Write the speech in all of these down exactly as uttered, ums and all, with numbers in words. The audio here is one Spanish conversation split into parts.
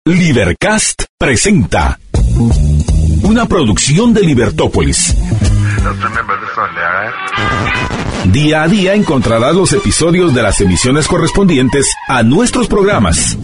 Libercast presenta una producción de Libertópolis. Día a día encontrarás los episodios de las emisiones correspondientes a nuestros programas.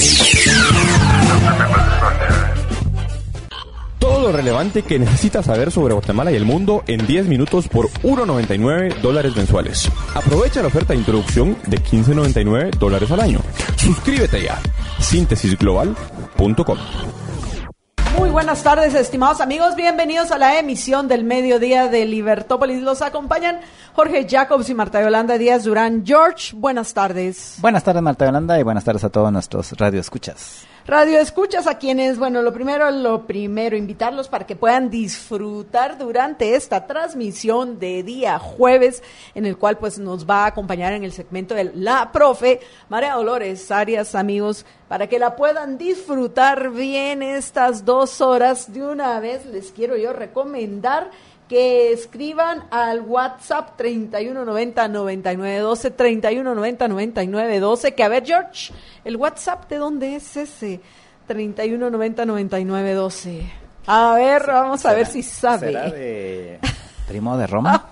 Todo lo relevante que necesitas saber sobre Guatemala y el mundo en diez minutos por uno noventa y nueve dólares mensuales. Aprovecha la oferta de introducción de quince noventa y nueve dólares al año. Suscríbete ya. síntesis global punto com. Muy buenas tardes, estimados amigos. Bienvenidos a la emisión del mediodía de Libertópolis. Los acompañan Jorge Jacobs y Marta Yolanda Díaz Durán. George, buenas tardes. Buenas tardes, Marta Yolanda, y buenas tardes a todos nuestros radioescuchas. Radio escuchas a quienes, bueno, lo primero, lo primero, invitarlos para que puedan disfrutar durante esta transmisión de día jueves, en el cual pues nos va a acompañar en el segmento de La Profe, María Dolores Arias, amigos, para que la puedan disfrutar bien estas dos horas. De una vez les quiero yo recomendar que escriban al WhatsApp treinta y uno noventa noventa y nueve doce, treinta y uno noventa noventa y nueve doce, que a ver, George, el WhatsApp, ¿de dónde es ese? treinta y uno noventa noventa y nueve doce. A ver, vamos a ver si sabe. ¿Será de Primo de Roma?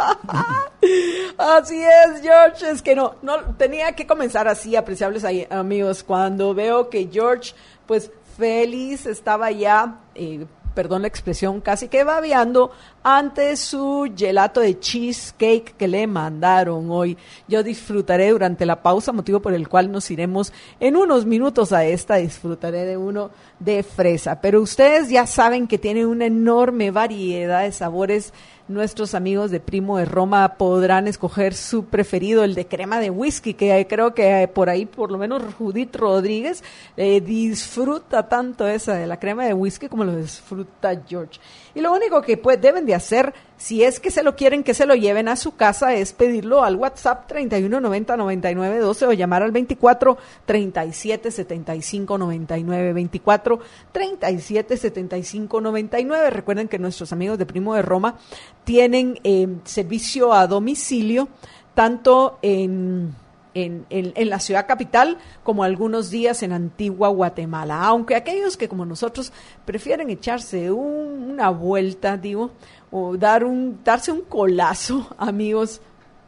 Así es, George, es que no, no, tenía que comenzar así, apreciables ahí, amigos, cuando veo que George, pues, feliz estaba ya, eh, perdón la expresión, casi que babeando ante su gelato de cheesecake que le mandaron hoy. Yo disfrutaré durante la pausa, motivo por el cual nos iremos en unos minutos a esta, disfrutaré de uno de fresa. Pero ustedes ya saben que tienen una enorme variedad de sabores. Nuestros amigos de Primo de Roma podrán escoger su preferido, el de crema de whisky, que creo que por ahí, por lo menos Judith Rodríguez, eh, disfruta tanto esa de la crema de whisky como lo disfruta George. Y lo único que pues, deben de hacer, si es que se lo quieren que se lo lleven a su casa, es pedirlo al WhatsApp treinta y uno noventa noventa y nueve doce o llamar al veinticuatro treinta y siete setenta y cinco noventa y nueve, veinticuatro treinta y siete setenta y cinco noventa y nueve. Recuerden que nuestros amigos de Primo de Roma tienen eh, servicio a domicilio, tanto en, en, en, en la ciudad capital como algunos días en Antigua Guatemala. Aunque aquellos que como nosotros prefieren echarse un, una vuelta, digo, o dar un, darse un colazo, amigos,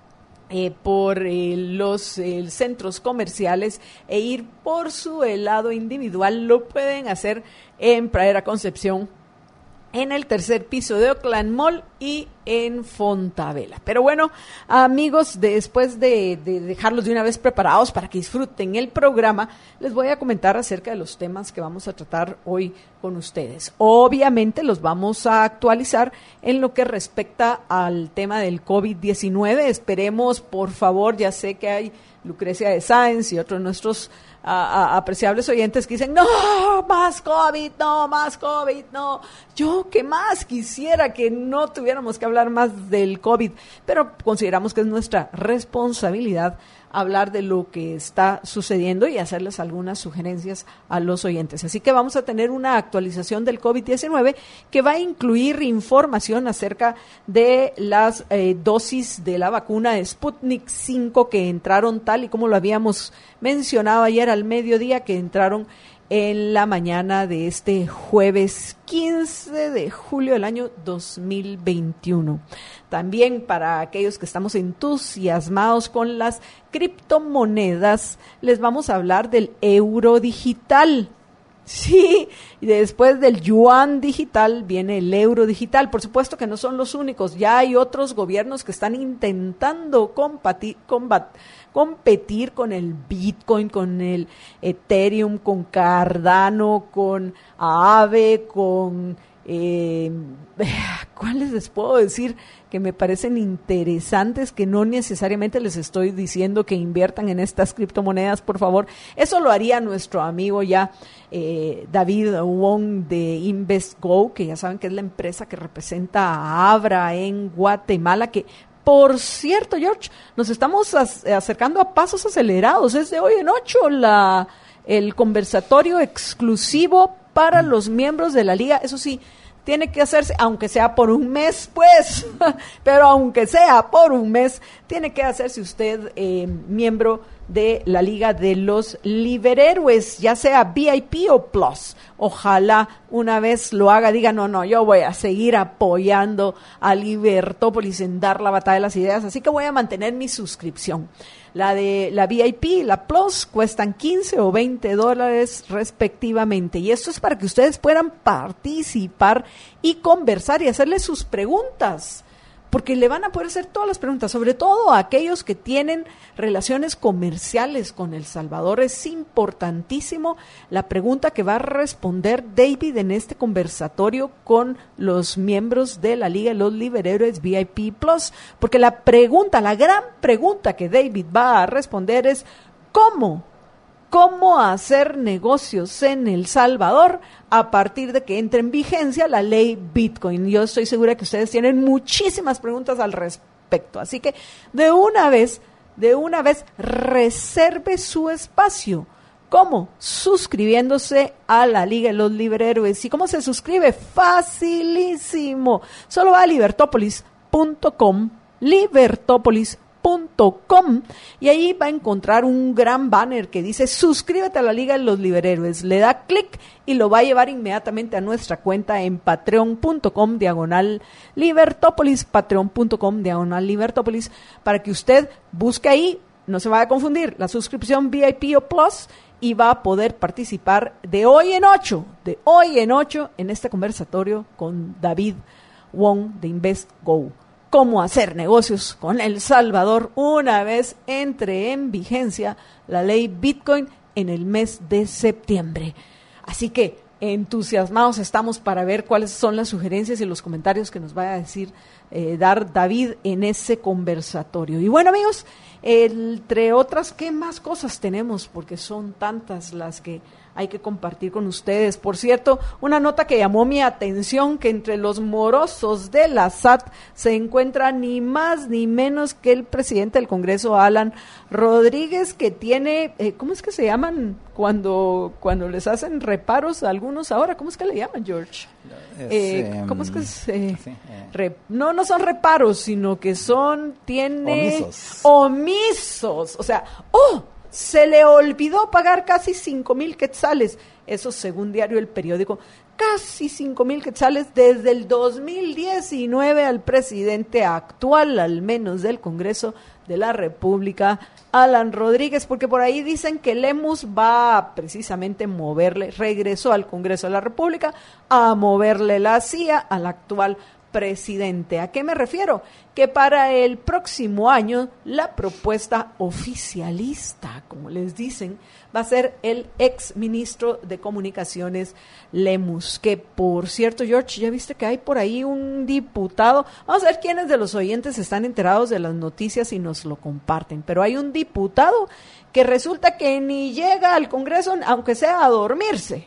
eh, por eh, los eh, centros comerciales e ir por su helado individual, lo pueden hacer en Pradera Concepción, en el tercer piso de Oakland Mall y en Fontavela. Pero bueno, amigos, después de, de dejarlos de una vez preparados para que disfruten el programa, les voy a comentar acerca de los temas que vamos a tratar hoy con ustedes. Obviamente los vamos a actualizar en lo que respecta al tema del COVID diecinueve. Esperemos, por favor, ya sé que hay Lucrecia de Sáenz y otros de nuestros A, a, apreciables oyentes que dicen, no, más COVID, no, más COVID, no. Yo que más quisiera que no tuviéramos que hablar más del COVID, pero consideramos que es nuestra responsabilidad hablar de lo que está sucediendo y hacerles algunas sugerencias a los oyentes. Así que vamos a tener una actualización del COVID diecinueve que va a incluir información acerca de las eh, dosis de la vacuna de Sputnik cinco que entraron tal y como lo habíamos mencionado ayer al mediodía, que entraron en la mañana de este jueves quince de julio del año dos mil veintiuno. También para aquellos que estamos entusiasmados con las criptomonedas, les vamos a hablar del euro digital. Sí, y después del yuan digital viene el euro digital. Por supuesto que no son los únicos, ya hay otros gobiernos que están intentando combatir, combatir competir con el Bitcoin, con el Ethereum, con Cardano, con Aave, con eh, ¿cuáles les puedo decir que me parecen interesantes, que no necesariamente les estoy diciendo que inviertan en estas criptomonedas, por favor? Eso lo haría nuestro amigo ya eh, David Wong de InvestGo, que ya saben que es la empresa que representa a Abra en Guatemala, que por cierto, George, nos estamos acercando a pasos acelerados. Es de hoy en ocho la, el conversatorio exclusivo para los miembros de la liga. Eso sí, tiene que hacerse, aunque sea por un mes, pues, pero aunque sea por un mes, tiene que hacerse usted eh, miembro de la Liga de los Liberhéroes, ya sea V I P o Plus. Ojalá una vez lo haga, diga, no, no, yo voy a seguir apoyando a Libertópolis en dar la batalla de las ideas, así que voy a mantener mi suscripción. La de la V I P y la Plus cuestan quince o veinte dólares respectivamente. Y esto es para que ustedes puedan participar y conversar y hacerle sus preguntas. Porque le van a poder hacer todas las preguntas, sobre todo a aquellos que tienen relaciones comerciales con El Salvador. Es importantísimo la pregunta que va a responder David en este conversatorio con los miembros de la Liga de los Liberhéroes V I P Plus, porque la pregunta, la gran pregunta que David va a responder es ¿cómo? ¿Cómo hacer negocios en El Salvador a partir de que entre en vigencia la ley Bitcoin? Yo estoy segura que ustedes tienen muchísimas preguntas al respecto. Así que de una vez, de una vez, reserve su espacio. ¿Cómo? Suscribiéndose a la Liga de los Liberhéroes. ¿Y cómo se suscribe? Facilísimo. Solo va a libertópolis punto com, libertópolis punto com, y ahí va a encontrar un gran banner que dice suscríbete a la Liga de los Liberhéroes. Le da clic y lo va a llevar inmediatamente a nuestra cuenta en patreon punto com diagonal libertópolis, patreon punto com diagonal libertópolis, para que usted busque ahí, no se vaya a confundir, la suscripción V I P o Plus, y va a poder participar de hoy en ocho, de hoy en ocho, en este conversatorio con David Wong de InvestGo. Cómo hacer negocios con El Salvador una vez entre en vigencia la ley Bitcoin en el mes de septiembre. Así que entusiasmados estamos para ver cuáles son las sugerencias y los comentarios que nos va a decir, eh, dar David en ese conversatorio. Y bueno, amigos, entre otras, ¿qué más cosas tenemos? Porque son tantas las que hay que compartir con ustedes. Por cierto, una nota que llamó mi atención, que entre los morosos de la S A T se encuentra ni más ni menos que el presidente del Congreso, Alan Rodríguez, que tiene, eh, ¿cómo es que se llaman cuando cuando les hacen reparos a algunos ahora? ¿Cómo es que le llaman, George? Es, Eh, ¿Cómo es que es? Eh, sí, eh. re, no, no son reparos, sino que son, tiene... Omisos. Omisos. O sea, ¡oh! Se le olvidó pagar casi cinco mil quetzales, eso según diario El Periódico, casi cinco mil quetzales desde el dos mil diecinueve al presidente actual, al menos del Congreso de la República, Alan Rodríguez, porque por ahí dicen que Lemus va a precisamente moverle, regresó al Congreso de la República a moverle la C I A al actual presidente. ¿A qué me refiero? Que para el próximo año la propuesta oficialista, como les dicen, va a ser el ex ministro de Comunicaciones Lemus, que por cierto, George, ya viste que hay por ahí un diputado, vamos a ver quiénes de los oyentes están enterados de las noticias y nos lo comparten, pero hay un diputado que resulta que ni llega al Congreso, aunque sea a dormirse,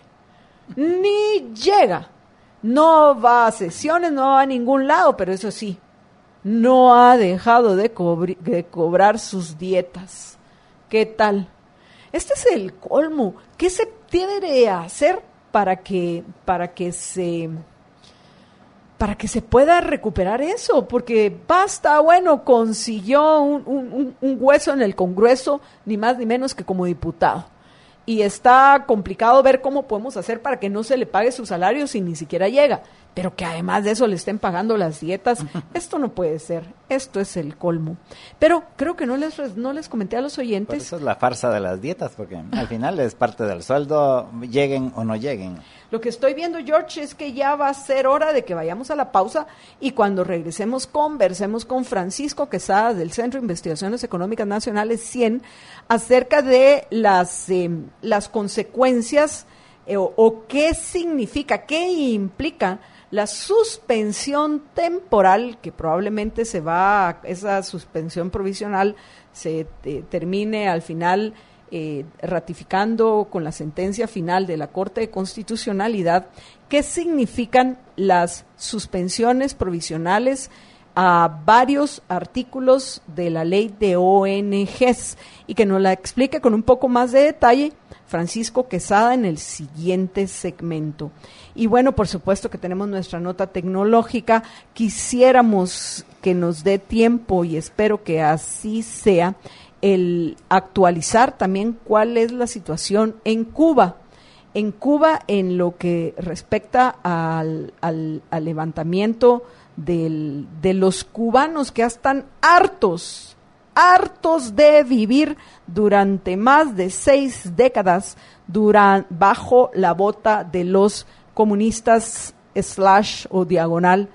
ni llega. No va a sesiones, no va a ningún lado, pero eso sí, no ha dejado de, cobri- de cobrar sus dietas. ¿Qué tal? Este es el colmo. ¿Qué se debe de hacer para que, para que se, para que se pueda recuperar eso? Porque basta, bueno, consiguió un, un, un hueso en el Congreso, ni más ni menos que como diputado. Y está complicado ver cómo podemos hacer para que no se le pague su salario si ni siquiera llega, pero que además de eso le estén pagando las dietas. Esto no puede ser, esto es el colmo. Pero creo que no les no les comenté a los oyentes. Por eso es la farsa de las dietas, porque al final es parte del sueldo, lleguen o no lleguen. Lo que estoy viendo, George, es que ya va a ser hora de que vayamos a la pausa y cuando regresemos conversemos con Francisco Quesada del Centro de Investigaciones Económicas Nacionales cien acerca de las, eh, las consecuencias eh, o, o qué significa, qué implica la suspensión temporal, que probablemente se va, a, esa suspensión provisional se eh, termine al final Eh, ratificando con la sentencia final de la Corte de Constitucionalidad, qué significan las suspensiones provisionales a varios artículos de la ley de O N Ges, y que nos la explique con un poco más de detalle Francisco Quesada en el siguiente segmento. Y bueno, por supuesto que tenemos nuestra nota tecnológica. Quisiéramos que nos dé tiempo, y espero que así sea, el actualizar también cuál es la situación en Cuba. En Cuba, en lo que respecta al, al, al levantamiento del, de los cubanos que ya están hartos, hartos de vivir durante más de seis décadas duran, bajo la bota de los comunistas slash o diagonal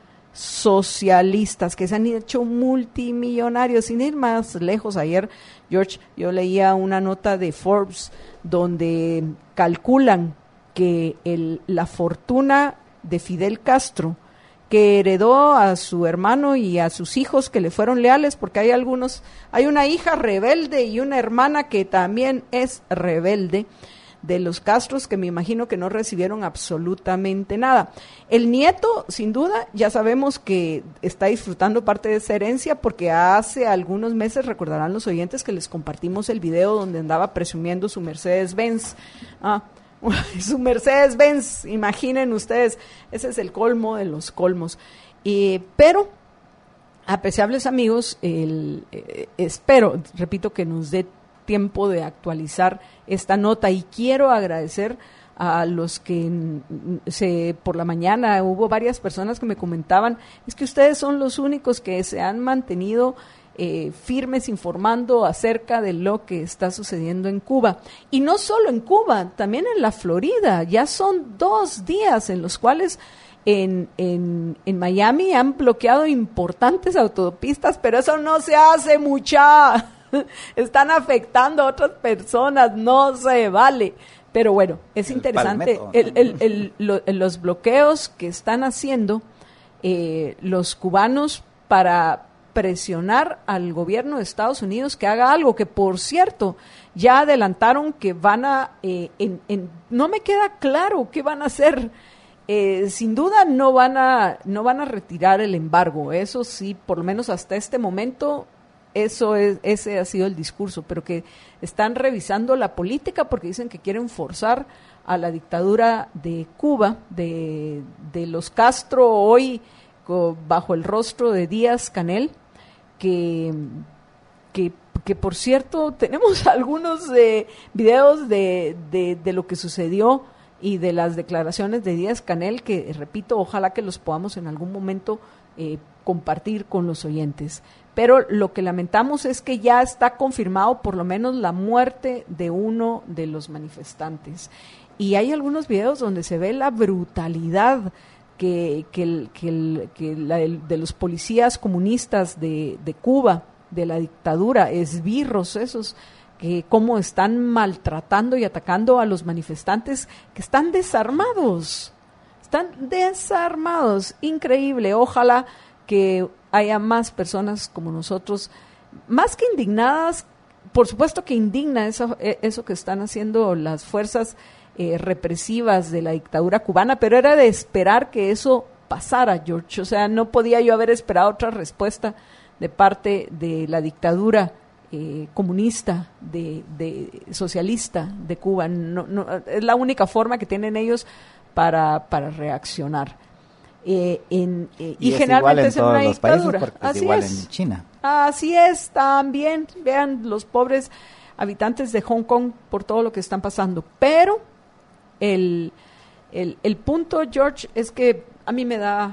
socialistas, que se han hecho multimillonarios. Sin ir más lejos, ayer, George, yo leía una nota de Forbes donde calculan que el, la fortuna de Fidel Castro, que heredó a su hermano y a sus hijos que le fueron leales, porque hay algunos, hay una hija rebelde y una hermana que también es rebelde, de los Castros, que me imagino que no recibieron absolutamente nada. El nieto, sin duda, ya sabemos que está disfrutando parte de esa herencia, porque hace algunos meses, recordarán los oyentes, que les compartimos el video donde andaba presumiendo su Mercedes-Benz. Ah, su Mercedes-Benz, imaginen ustedes, ese es el colmo de los colmos. Eh, pero, apreciables amigos, el, eh, espero, repito, que nos dé tiempo de actualizar esta nota, y quiero agradecer a los que se, por la mañana hubo varias personas que me comentaban, es que ustedes son los únicos que se han mantenido eh, firmes informando acerca de lo que está sucediendo en Cuba, y no solo en Cuba, también en la Florida. Ya son dos días en los cuales en, en, en Miami han bloqueado importantes autopistas, pero eso no se hace, mucha. Están afectando a otras personas, no se vale. Pero bueno, es el interesante el, el, el, lo, los bloqueos que están haciendo eh, los cubanos para presionar al gobierno de Estados Unidos que haga algo, que por cierto ya adelantaron que van a, eh, en, en, no me queda claro qué van a hacer. Eh, sin duda no van a, no van a retirar el embargo, eso sí, por lo menos hasta este momento. Eso es, ese ha sido el discurso, pero que están revisando la política porque dicen que quieren forzar a la dictadura de Cuba, de, de los Castro, hoy co, bajo el rostro de Díaz-Canel, que, que, que por cierto tenemos algunos eh, videos de, de, de lo que sucedió y de las declaraciones de Díaz-Canel, que repito, ojalá que los podamos en algún momento eh, compartir con los oyentes. Pero lo que lamentamos es que ya está confirmado por lo menos la muerte de uno de los manifestantes. Y hay algunos videos donde se ve la brutalidad que, que, el, que, el, que la, el, de los policías comunistas de, de Cuba, de la dictadura, esbirros esos, que cómo están maltratando y atacando a los manifestantes que están desarmados. Están desarmados. Increíble. Ojalá que haya más personas como nosotros, más que indignadas, por supuesto que indigna eso, eso que están haciendo las fuerzas eh, represivas de la dictadura cubana, pero era de esperar que eso pasara, George. O sea, no podía yo haber esperado otra respuesta de parte de la dictadura eh, comunista, de, de socialista de Cuba. No, no, es la única forma que tienen ellos para, para reaccionar. Eh, en, eh, y, y es generalmente es en una dictadura. Es Así igual es. En China. Así es, también. Vean los pobres habitantes de Hong Kong por todo lo que están pasando. Pero el, el, el punto, George, es que a mí me da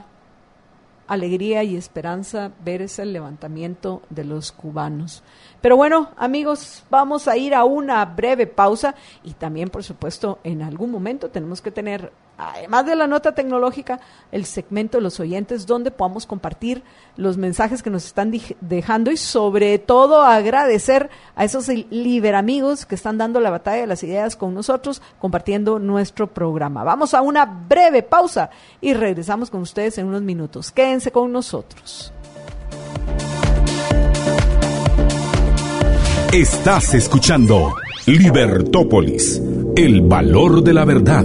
alegría y esperanza ver ese levantamiento de los cubanos. Pero bueno, amigos, vamos a ir a una breve pausa y también, por supuesto, en algún momento tenemos que tener, además de la nota tecnológica, el segmento de los oyentes donde podamos compartir los mensajes que nos están dejando y sobre todo agradecer a esos liberamigos que están dando la batalla de las ideas con nosotros, compartiendo nuestro programa. Vamos a una breve pausa y regresamos con ustedes en unos minutos. Quédense con nosotros. Estás escuchando Libertópolis, el valor de la verdad.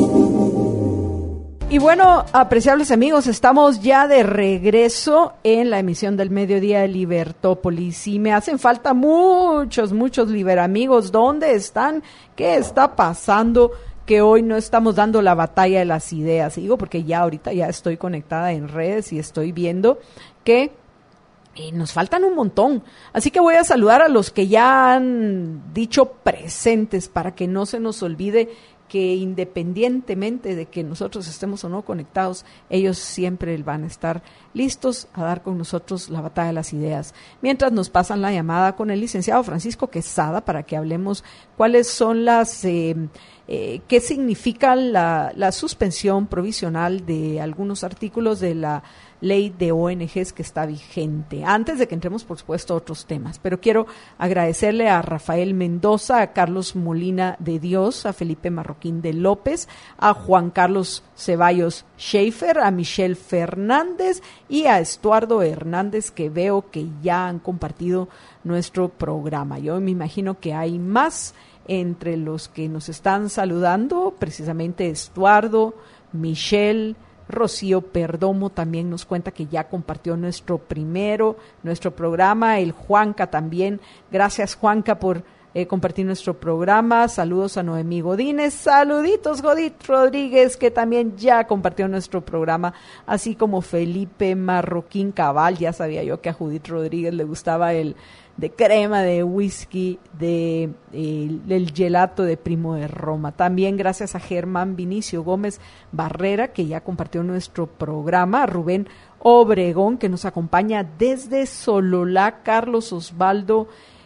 Y bueno, apreciables amigos, estamos ya de regreso en la emisión del mediodía de Libertópolis y me hacen falta muchos, muchos liberamigos. ¿Dónde están? ¿Qué está pasando? Que hoy no estamos dando la batalla de las ideas. Y digo porque ya ahorita ya estoy conectada en redes y estoy viendo que Eh, nos faltan un montón, así que voy a saludar a los que ya han dicho presentes para que no se nos olvide que independientemente de que nosotros estemos o no conectados, ellos siempre van a estar listos a dar con nosotros la batalla de las ideas. Mientras nos pasan la llamada con el licenciado Francisco Quesada para que hablemos cuáles son las, eh, eh, qué significa la, la suspensión provisional de algunos artículos de la ley de O N Ges que está vigente, antes de que entremos por supuesto a otros temas, pero quiero agradecerle a Rafael Mendoza, a Carlos Molina de Dios, a Felipe Marroquín de López, a Juan Carlos Ceballos Schaefer, a Michelle Fernández y a Estuardo Hernández, que veo que ya han compartido nuestro programa. Yo me imagino que hay más entre los que nos están saludando, precisamente Estuardo, Michelle, Rocío Perdomo también nos cuenta que ya compartió nuestro primero, nuestro programa, el Juanca también. Gracias, Juanca, por eh, compartir nuestro programa. Saludos a Noemí Godínez, saluditos Godit Rodríguez, que también ya compartió nuestro programa, así como Felipe Marroquín Cabal. Ya sabía yo que a Judith Rodríguez le gustaba el de crema, de whisky, de eh, el gelato de Primo de Roma. También gracias a Germán Vinicio Gómez Barrera, que ya compartió nuestro programa, a Rubén Obregón, que nos acompaña desde Sololá, Carlos Osvaldo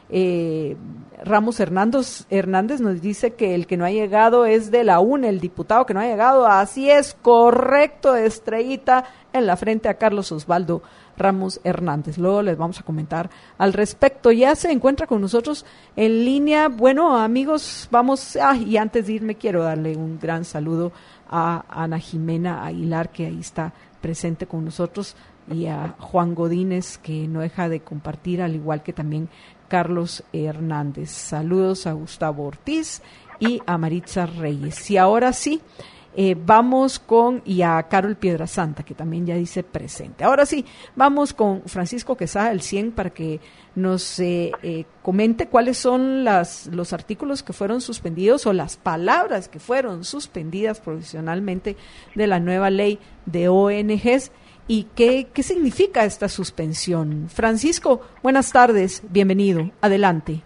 eh, Ramos Hernández, Hernández nos dice que el que no ha llegado es de la U N E, el diputado que no ha llegado. Así es, correcto, estrellita en la frente a Carlos Osvaldo Ramos Hernández. Luego les vamos a comentar al respecto. Ya se encuentra con nosotros en línea. Bueno, amigos, vamos, ah, y antes de irme quiero darle un gran saludo a Ana Jimena Aguilar, que ahí está presente con nosotros, y a Juan Godínez, que no deja de compartir, al igual que también Carlos Hernández. Saludos a Gustavo Ortiz y a Maritza Reyes. Y ahora sí, Eh, vamos con, y a Carol Piedrasanta, que también ya dice presente. Ahora sí, vamos con Francisco Quesada, el cien, para que nos eh, eh, comente cuáles son las, los artículos que fueron suspendidos o las palabras que fueron suspendidas provisionalmente de la nueva ley de O N Ges y qué, qué significa esta suspensión. Francisco, buenas tardes, bienvenido, adelante.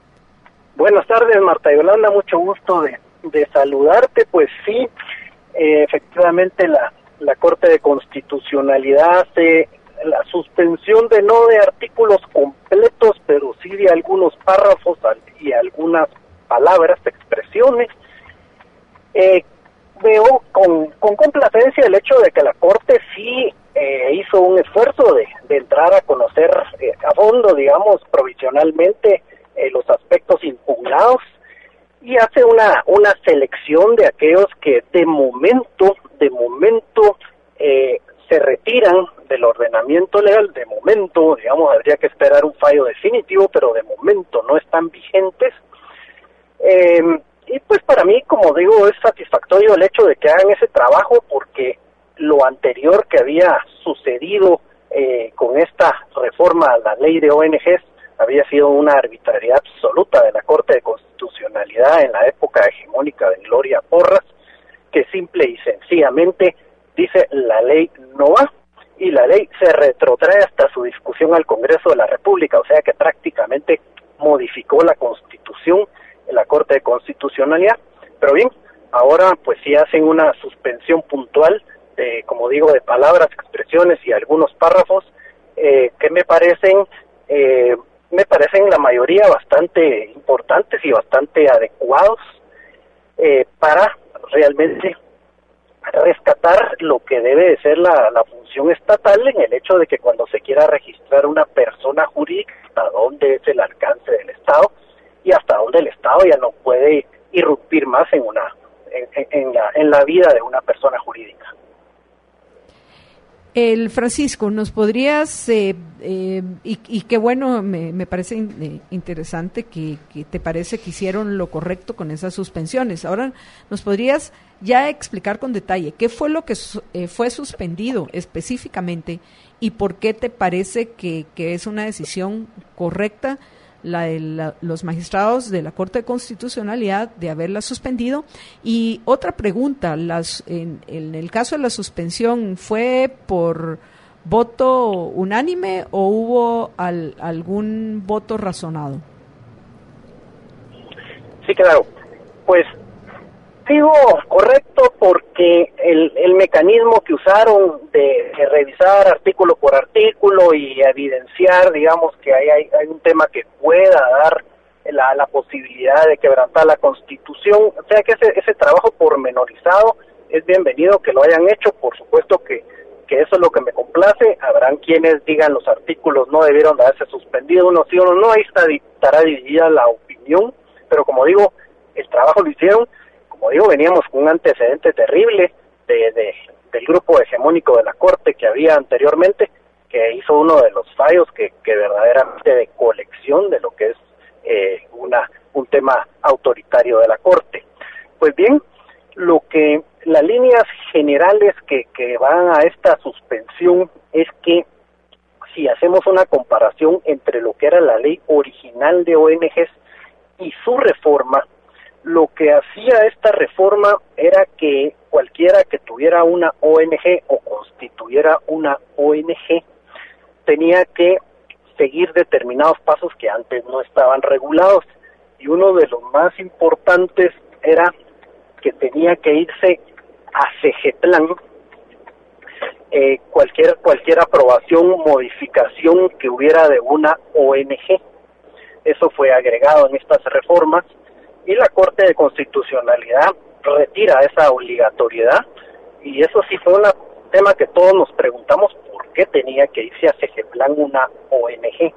Buenas tardes, Marta Yolanda, mucho gusto de, de saludarte. Pues sí, eh, efectivamente la, la Corte de Constitucionalidad hace la suspensión de no de artículos completos, pero sí de algunos párrafos y algunas palabras, expresiones. Eh, veo con, con complacencia el hecho de que la Corte sí eh, hizo un esfuerzo de, de entrar a conocer eh, a fondo, digamos, provisionalmente eh, los aspectos impugnados, y hace una una selección de aquellos que de momento, de momento eh, se retiran del ordenamiento legal. De momento, digamos, habría que esperar un fallo definitivo, pero de momento no están vigentes. Eh, y pues para mí, como digo, es satisfactorio el hecho de que hagan ese trabajo, porque lo anterior que había sucedido eh, con esta reforma a la ley de O N Ges había sido una arbitrariedad absoluta de la Corte de Constitucionalidad en la época hegemónica de Gloria Porras, que simple y sencillamente dice la ley no va, y la ley se retrotrae hasta su discusión al Congreso de la República, o sea que prácticamente modificó la Constitución en la Corte de Constitucionalidad. Pero bien, ahora pues sí hacen una suspensión puntual, de, como digo, de palabras, expresiones y algunos párrafos eh, que me parecen... Eh, me parecen la mayoría bastante importantes y bastante adecuados eh, para realmente rescatar lo que debe de ser la, la función estatal, en el hecho de que cuando se quiera registrar una persona jurídica, hasta dónde es el alcance del Estado y hasta dónde el Estado ya no puede irrumpir más en una en, en, la, en la vida de una persona jurídica. El Francisco, ¿nos podrías, eh, eh, y, y qué bueno, me, me parece in, eh, interesante que, que te parece que hicieron lo correcto con esas suspensiones? Ahora, ¿nos podrías ya explicar con detalle qué fue lo que eh, fue suspendido específicamente y por qué te parece que, que es una decisión correcta la de la, los magistrados de la Corte de Constitucionalidad de haberla suspendido? Y otra pregunta, las en, en el caso de la suspensión, ¿fue por voto unánime o hubo al, algún voto razonado? Sí, claro. Pues digo correcto porque el, el mecanismo que usaron de, de revisar artículo por artículo y evidenciar, digamos, que hay, hay, hay un tema que pueda dar la, la posibilidad de quebrantar la Constitución, o sea que ese, ese trabajo pormenorizado es bienvenido que lo hayan hecho, por supuesto que, que eso es lo que me complace. Habrán quienes digan los artículos no debieron de haberse suspendido, uno sí, uno no, ahí está, estará dividida la opinión, pero como digo, el trabajo lo hicieron. Como digo, veníamos con un antecedente terrible de, de del grupo hegemónico de la Corte que había anteriormente, que hizo uno de los fallos que, que verdaderamente de colección de lo que es eh, una un tema autoritario de la Corte. Pues bien, lo que las líneas generales que, que van a esta suspensión es que si hacemos una comparación entre lo que era la ley original de O N Ges y su reforma, lo que hacía esta reforma era que cualquiera que tuviera una O N Ge o constituyera una O N Ge tenía que seguir determinados pasos que antes no estaban regulados, y uno de los más importantes era que tenía que irse a CEGEPLAN eh, cualquier cualquier aprobación, modificación que hubiera de una O N Ge. Eso fue agregado en estas reformas y la Corte de Constitucionalidad retira esa obligatoriedad, y eso sí fue un tema que todos nos preguntamos por qué tenía que irse a CEGEPLAN una O N Ge.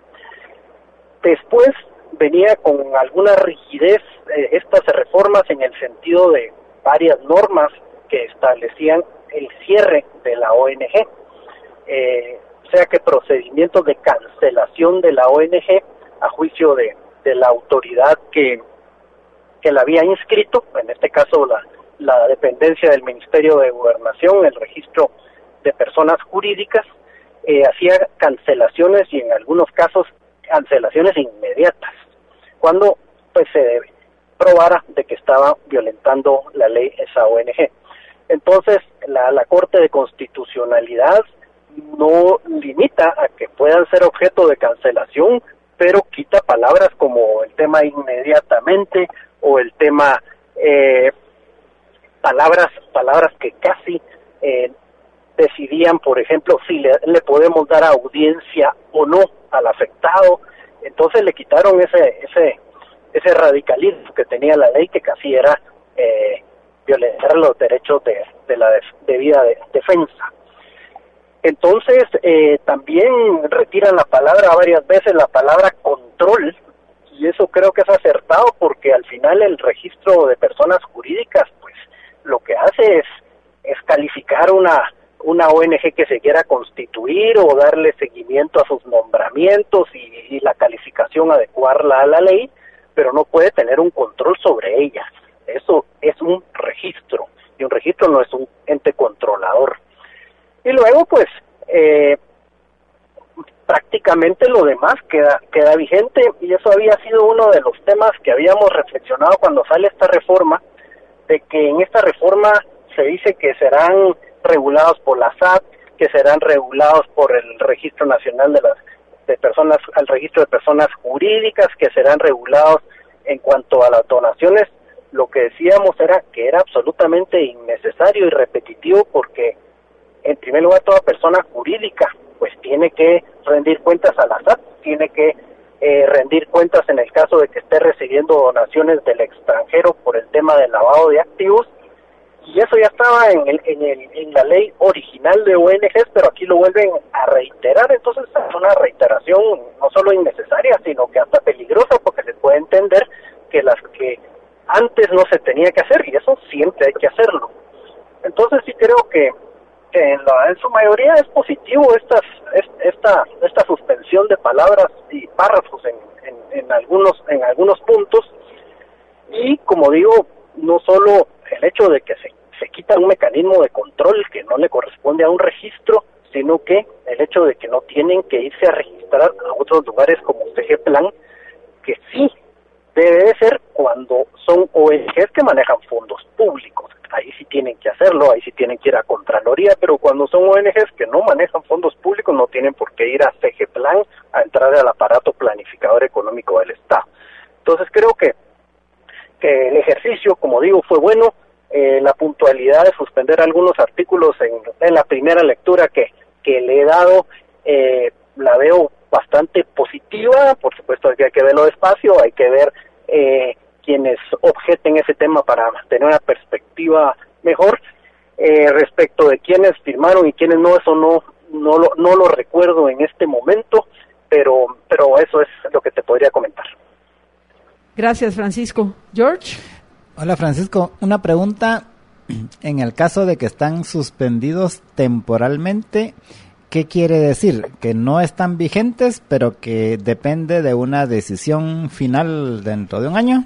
Después venía con alguna rigidez eh, estas reformas en el sentido de varias normas que establecían el cierre de la O N Ge, eh, o sea que procedimientos de cancelación de la O N Ge a juicio de, de la autoridad que, que la había inscrito, en este caso la, la dependencia del Ministerio de Gobernación, el registro de personas jurídicas, eh, hacía cancelaciones y en algunos casos cancelaciones inmediatas, cuando pues se probara de que estaba violentando la ley esa O N Ge. Entonces la, la Corte de Constitucionalidad no limita a que puedan ser objeto de cancelación, pero quita palabras como el tema inmediatamente o el tema eh, palabras palabras que casi eh, decidían, por ejemplo, si le, le podemos dar audiencia o no al afectado. Entonces le quitaron ese ese ese radicalismo que tenía la ley, que casi era eh, violentar los derechos de, de la de, debida de, defensa. Entonces eh, también retiran la palabra varias veces, la palabra control, y eso creo que es acertado porque al final el registro de personas jurídicas pues lo que hace es, es calificar una una O N Ge que se quiera constituir o darle seguimiento a sus nombramientos y, y la calificación adecuarla a la ley, pero no puede tener un control sobre ellas. Eso es un registro, y un registro no es un ente controlador. Y luego pues eh, prácticamente lo demás queda queda vigente, y eso había sido uno de los temas que habíamos reflexionado cuando sale esta reforma, de que en esta reforma se dice que serán regulados por la S A T, que serán regulados por el Registro Nacional de las de personas, al Registro de Personas Jurídicas, que serán regulados en cuanto a las donaciones. Lo que decíamos era que era absolutamente innecesario y repetitivo, porque en primer lugar toda persona jurídica pues tiene que rendir cuentas a la S A T, tiene que eh, rendir cuentas en el caso de que esté recibiendo donaciones del extranjero por el tema del lavado de activos, y eso ya estaba en el, en el en la ley original de O N Ges, pero aquí lo vuelven a reiterar. Entonces es una reiteración no solo innecesaria, sino que hasta peligrosa, porque se puede entender que las que antes no se tenía que hacer, y eso siempre hay que hacerlo. Entonces sí creo que, que en, la, en su mayoría es positivo estas esta esta suspensión de palabras y párrafos en, en, en algunos en algunos puntos, y como digo, no solo el hecho de que se, se quita un mecanismo de control que no le corresponde a un registro, sino que el hecho de que no tienen que irse a registrar a otros lugares como CEGEPLAN, que sí debe de ser cuando son O N Ges que manejan fondos públicos. Ahí sí tienen que hacerlo, ahí sí tienen que ir a Contraloría, pero cuando son O N Ges que no manejan fondos públicos no tienen por qué ir a Segeplan a entrar al aparato planificador económico del Estado. Entonces creo que, que el ejercicio, como digo, fue bueno. Eh, la puntualidad de suspender algunos artículos en, en la primera lectura que, que le he dado, eh, la veo bastante positiva. Por supuesto que hay que verlo despacio, hay que ver eh, quienes objeten ese tema para tener una perspectiva mejor. Eh, respecto de quienes firmaron y quienes no, eso no no lo, no lo recuerdo en este momento, pero pero eso es lo que te podría comentar. Gracias, Francisco. George. Hola, Francisco. Una pregunta. En el caso de que están suspendidos temporalmente, ¿qué quiere decir? ¿Que no están vigentes, pero que depende de una decisión final dentro de un año?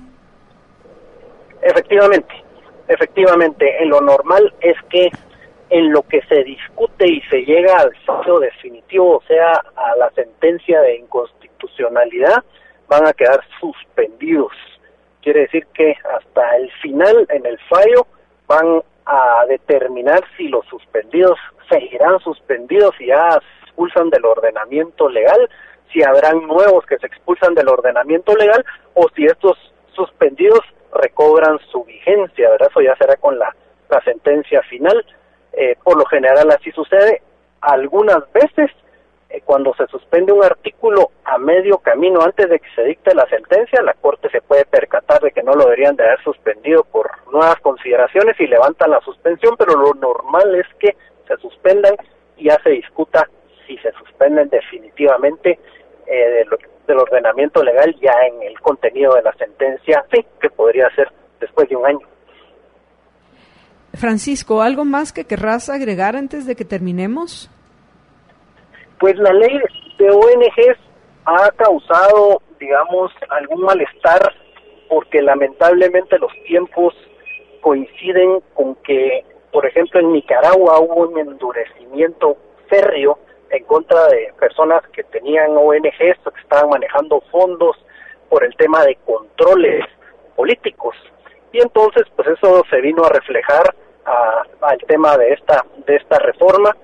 Efectivamente, efectivamente, en lo normal es que en lo que se discute y se llega al fallo definitivo, o sea, a la sentencia de inconstitucionalidad, van a quedar suspendidos. Quiere decir que hasta el final, en el fallo, van a determinar si los suspendidos seguirán suspendidos y ya se expulsan del ordenamiento legal, si habrán nuevos que se expulsan del ordenamiento legal, o si estos suspendidos recobran su vigencia, ¿verdad? Eso ya será con la, la sentencia final. Eh, por lo general así sucede. Algunas veces, eh, cuando se suspende un artículo a medio camino, antes de que se dicte la sentencia, la Corte se puede percatar de que no lo deberían de haber suspendido por nuevas consideraciones y levantan la suspensión, pero lo normal es que se suspendan y ya se discuta si se suspenden definitivamente eh, de lo, del ordenamiento legal ya en el contenido de la sentencia, sí, que podría ser después de un año. Francisco, ¿algo más que querrás agregar antes de que terminemos? Pues la ley de O N Ges ha causado, digamos, algún malestar porque lamentablemente los tiempos coinciden con que, por ejemplo, en Nicaragua hubo un endurecimiento férreo en contra de personas que tenían O N Ges, que estaban manejando fondos por el tema de controles políticos. Y entonces, pues eso se vino a reflejar a, al tema de esta de esta reforma.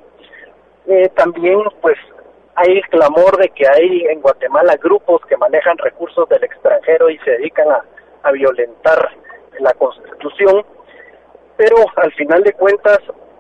Eh, también, pues, hay el clamor de que hay en Guatemala grupos que manejan recursos del extranjero y se dedican a, a violentar la Constitución. Pero al final de cuentas,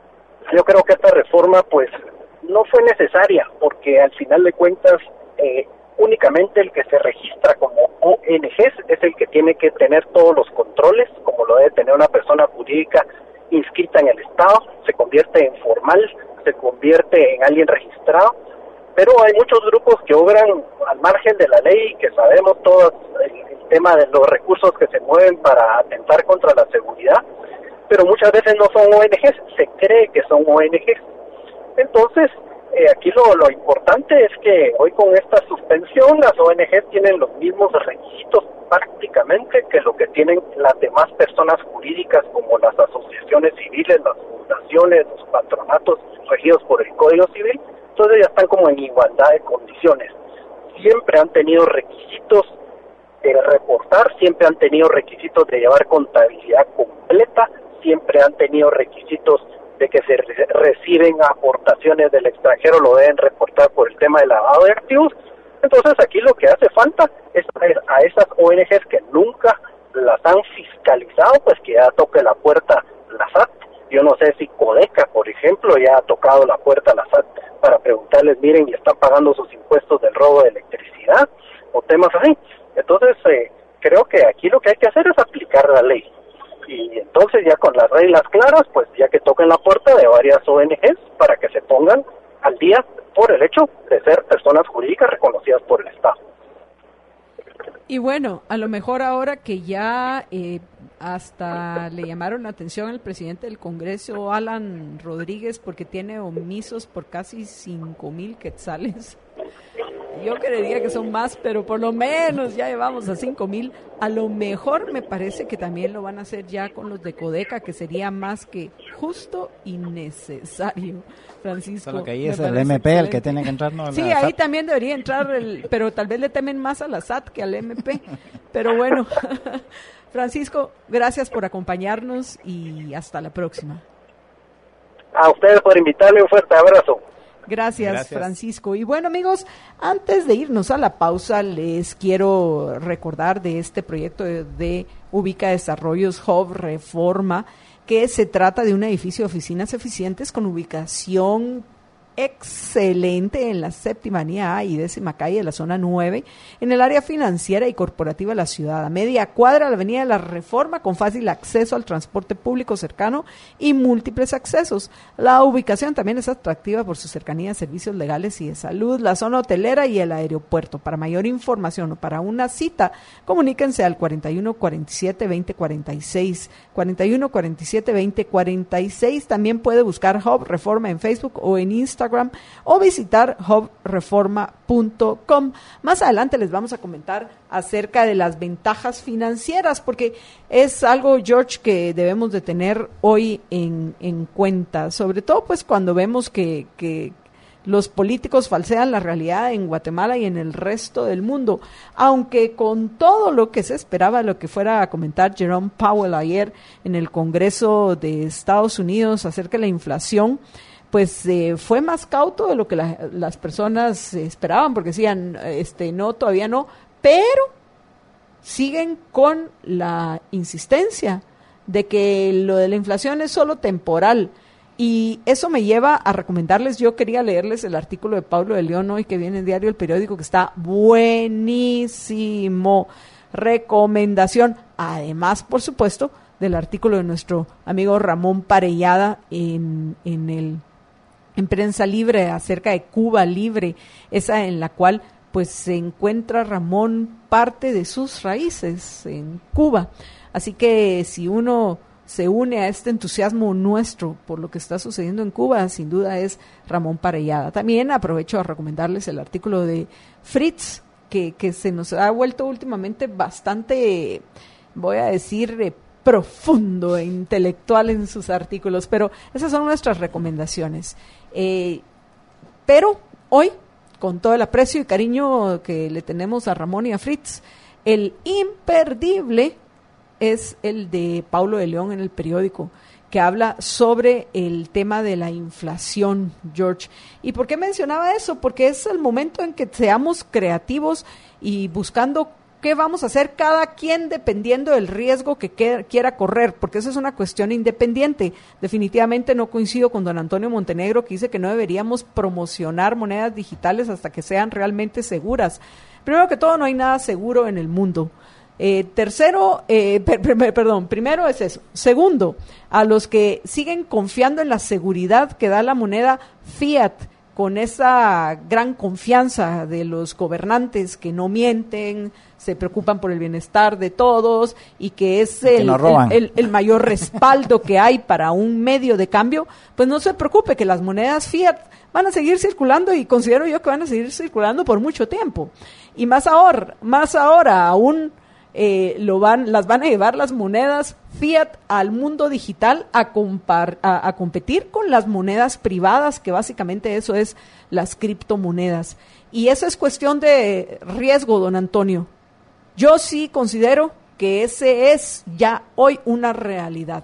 yo creo que esta reforma, pues, no fue necesaria, porque al final de cuentas, eh, únicamente el que se registra como O N Ges es el que tiene que tener todos los controles, como lo debe tener una persona jurídica inscrita en el Estado, se convierte en formal, se convierte en alguien registrado, pero hay muchos grupos que obran al margen de la ley, que sabemos todo el, el tema de los recursos que se mueven para atentar contra la seguridad, pero muchas veces no son O N Ges, se cree que son O N Ges. Entonces, eh, aquí lo, lo importante es que hoy con esta suspensión las O N Ges tienen los mismos requisitos prácticamente que lo que tienen las demás personas jurídicas como las asociaciones civiles, las fundaciones, los patronatos regidos por el Código Civil. Entonces ya están como en igualdad de condiciones. Siempre han tenido requisitos de reportar, siempre han tenido requisitos de llevar contabilidad completa, siempre han tenido requisitos de que se re- reciben aportaciones del extranjero, lo deben reportar por el tema de lavado de activos. Entonces aquí lo que hace falta es a esas O N Ges que nunca las han fiscalizado, pues que ya toque la puerta la S A T. Yo no sé si Codeca, por ejemplo, ya ha tocado la puerta a la S A T para preguntarles, miren, y están pagando sus impuestos del robo de electricidad, o temas así. Entonces, eh, creo que aquí lo que hay que hacer es aplicar la ley. Y entonces ya con las reglas claras, pues ya que toquen la puerta de varias O N Ges para que se pongan al día por el hecho de ser personas jurídicas reconocidas por el Estado. Y bueno, a lo mejor ahora que ya eh, hasta le llamaron la atención al presidente del Congreso, Alan Rodríguez, porque tiene omisos por casi cinco mil quetzales. Yo creería que son más, pero por lo menos ya llevamos a cinco mil. A lo mejor me parece que también lo van a hacer ya con los de Codeca, que sería más que justo y necesario, Francisco. Solo que ahí es el M P el que tiene que entrar, ¿no? Sí, ahí también debería entrar, el, pero tal vez le temen más a la S A T que al M P. Pero bueno, Francisco, gracias por acompañarnos y hasta la próxima. A ustedes por invitarme, un fuerte abrazo. Gracias, Gracias, Francisco. Y bueno, amigos, antes de irnos a la pausa, les quiero recordar de este proyecto de, de Ubica Desarrollos Hub Reforma, que se trata de un edificio de oficinas eficientes con ubicación excelente en la séptima avenida A y décima calle de la zona nueve, en el área financiera y corporativa de la ciudad, a media cuadra de la avenida de la Reforma, con fácil acceso al transporte público cercano y múltiples accesos. La ubicación también es atractiva por su cercanía a servicios legales y de salud, la zona hotelera y el aeropuerto. Para mayor información o para una cita, comuníquense al cuarenta y uno cuarenta y siete veinte cuarenta y seis, cuarenta y uno cuarenta y siete veinte cuarenta y seis. También puede buscar Hub Reforma en Facebook o en Instagram, o visitar hub reforma punto com. Más adelante les vamos a comentar acerca de las ventajas financieras, porque es algo, George, que debemos de tener hoy en, en cuenta, sobre todo pues cuando vemos que, que los políticos falsean la realidad en Guatemala y en el resto del mundo, aunque con todo lo que se esperaba, lo que fuera a comentar Jerome Powell ayer en el Congreso de Estados Unidos acerca de la inflación, pues eh, fue más cauto de lo que la, las personas eh, esperaban, porque decían, este, no, todavía no, pero siguen con la insistencia de que lo de la inflación es solo temporal, y eso me lleva a recomendarles, yo quería leerles el artículo de Pablo de León hoy, que viene en Diario El Periódico, que está buenísimo, recomendación, además, por supuesto, del artículo de nuestro amigo Ramón Parellada en, en el en Prensa Libre acerca de Cuba Libre, esa en la cual pues se encuentra Ramón parte de sus raíces en Cuba. Así que si uno se une a este entusiasmo nuestro por lo que está sucediendo en Cuba, sin duda es Ramón Parellada. También aprovecho a recomendarles el artículo de Fritz, que, que se nos ha vuelto últimamente bastante, voy a decir, eh, profundo e intelectual en sus artículos, pero esas son nuestras recomendaciones. Eh, pero hoy, con todo el aprecio y cariño que le tenemos a Ramón y a Fritz, el imperdible es el de Paulo de León en El Periódico, que habla sobre el tema de la inflación, George. ¿Y por qué mencionaba eso? Porque es el momento en que seamos creativos y buscando qué vamos a hacer cada quien dependiendo del riesgo que quiera correr, porque eso es una cuestión independiente. Definitivamente no coincido con don Antonio Montenegro, que dice que no deberíamos promocionar monedas digitales hasta que sean realmente seguras. Primero que todo, no hay nada seguro en el mundo. Eh, tercero, eh, per, per, perdón, primero es eso. Segundo, a los que siguen confiando en la seguridad que da la moneda fiat, con esa gran confianza de los gobernantes que no mienten, se preocupan por el bienestar de todos y que es el, que no el, el, el mayor respaldo que hay para un medio de cambio, pues no se preocupe, que las monedas fiat van a seguir circulando, y considero yo que van a seguir circulando por mucho tiempo. Y más ahora, más ahora aún eh, lo van, las van a llevar las monedas fiat al mundo digital a, compar, a, a competir con las monedas privadas, que básicamente eso es las criptomonedas. Y eso es cuestión de riesgo, don Antonio. Yo sí considero que ese es ya hoy una realidad,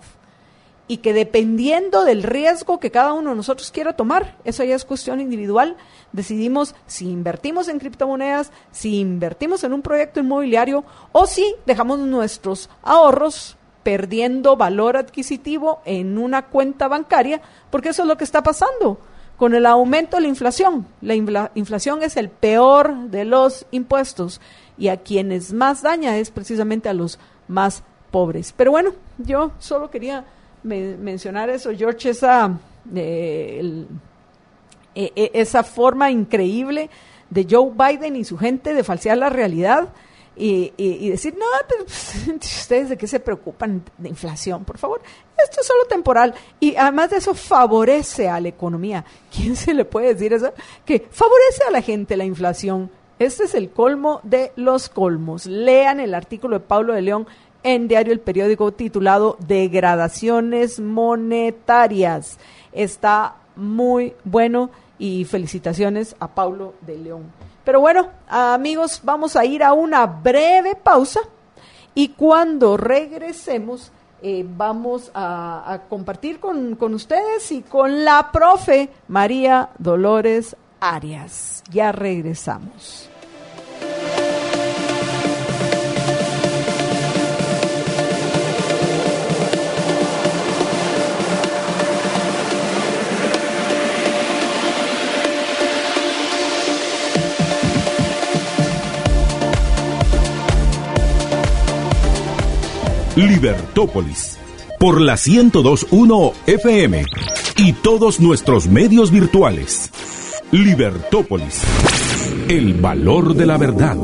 y que dependiendo del riesgo que cada uno de nosotros quiera tomar, eso ya es cuestión individual, decidimos si invertimos en criptomonedas, si invertimos en un proyecto inmobiliario, o si dejamos nuestros ahorros perdiendo valor adquisitivo en una cuenta bancaria, porque eso es lo que está pasando con el aumento de la inflación. La infla- inflación es el peor de los impuestos, y a quienes más daña es precisamente a los más pobres. Pero bueno, yo solo quería me, mencionar eso, George, esa, eh, el, eh, esa forma increíble de Joe Biden y su gente de falsear la realidad y, y, y decir, no, pero ustedes de qué se preocupan de inflación, por favor, esto es solo temporal, y además de eso favorece a la economía. ¿Quién se le puede decir eso? Que favorece a la gente la inflación. Este es el colmo de los colmos. Lean el artículo de Pablo de León en Diario El Periódico titulado Degradaciones monetarias. Está muy bueno y felicitaciones a Pablo de León. Pero bueno, amigos, vamos a ir a una breve pausa y cuando regresemos eh, vamos a, a compartir con, con ustedes y con la profe María Dolores Arias. Ya regresamos. Libertópolis, por la ciento dos punto uno F M y todos nuestros medios virtuales. Libertópolis, el valor de la verdad.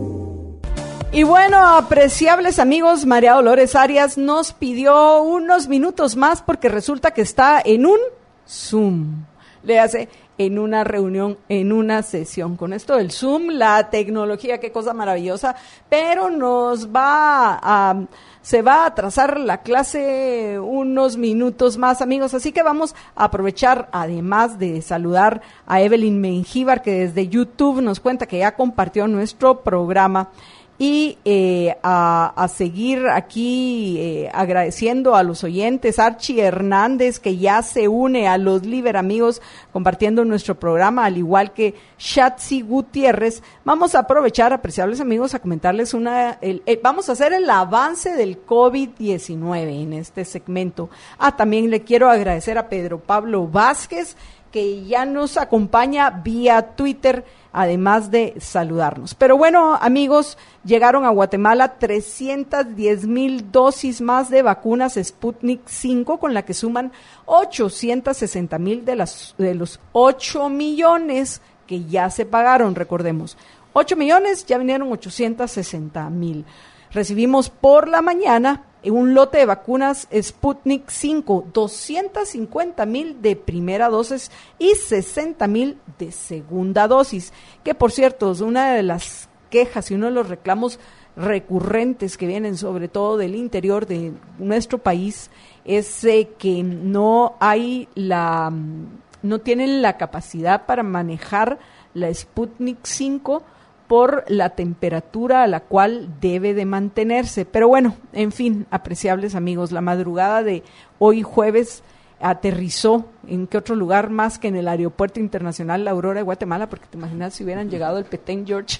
Y bueno, apreciables amigos, María Dolores Arias nos pidió unos minutos más porque resulta que está en un Zoom. Le hace en una reunión, en una sesión. Con esto del Zoom, la tecnología, qué cosa maravillosa, pero nos va a, se va a atrasar la clase unos minutos más, amigos, así que vamos a aprovechar, además de saludar a Evelyn Mengíbar, que desde YouTube nos cuenta que ya compartió nuestro programa, y eh, a, a seguir aquí eh, agradeciendo a los oyentes. Archie Hernández, que ya se une a los Liber Amigos compartiendo nuestro programa, al igual que Shatsi Gutiérrez. Vamos a aprovechar, apreciables amigos, a comentarles una, el, el, vamos a hacer el avance del COVID diecinueve en este segmento. Ah, también le quiero agradecer a Pedro Pablo Vázquez, que ya nos acompaña vía Twitter, además de saludarnos. Pero bueno, amigos, llegaron a Guatemala trescientas diez mil dosis más de vacunas Sputnik cinco, con la que suman ochocientas sesenta mil de, las, de los ocho millones que ya se pagaron, recordemos. ocho millones, ya vinieron ochocientas sesenta mil. Recibimos por la mañana un lote de vacunas Sputnik cinco, doscientas cincuenta mil de primera dosis y sesenta mil de segunda dosis, que por cierto es una de las quejas y uno de los reclamos recurrentes que vienen sobre todo del interior de nuestro país, es eh, que no hay la, no tienen la capacidad para manejar la Sputnik cinco por la temperatura a la cual debe de mantenerse. Pero bueno, en fin, apreciables amigos, la madrugada de hoy jueves aterrizó en qué otro lugar más que en el Aeropuerto Internacional La Aurora de Guatemala, porque te imaginas si hubieran llegado el Petén George.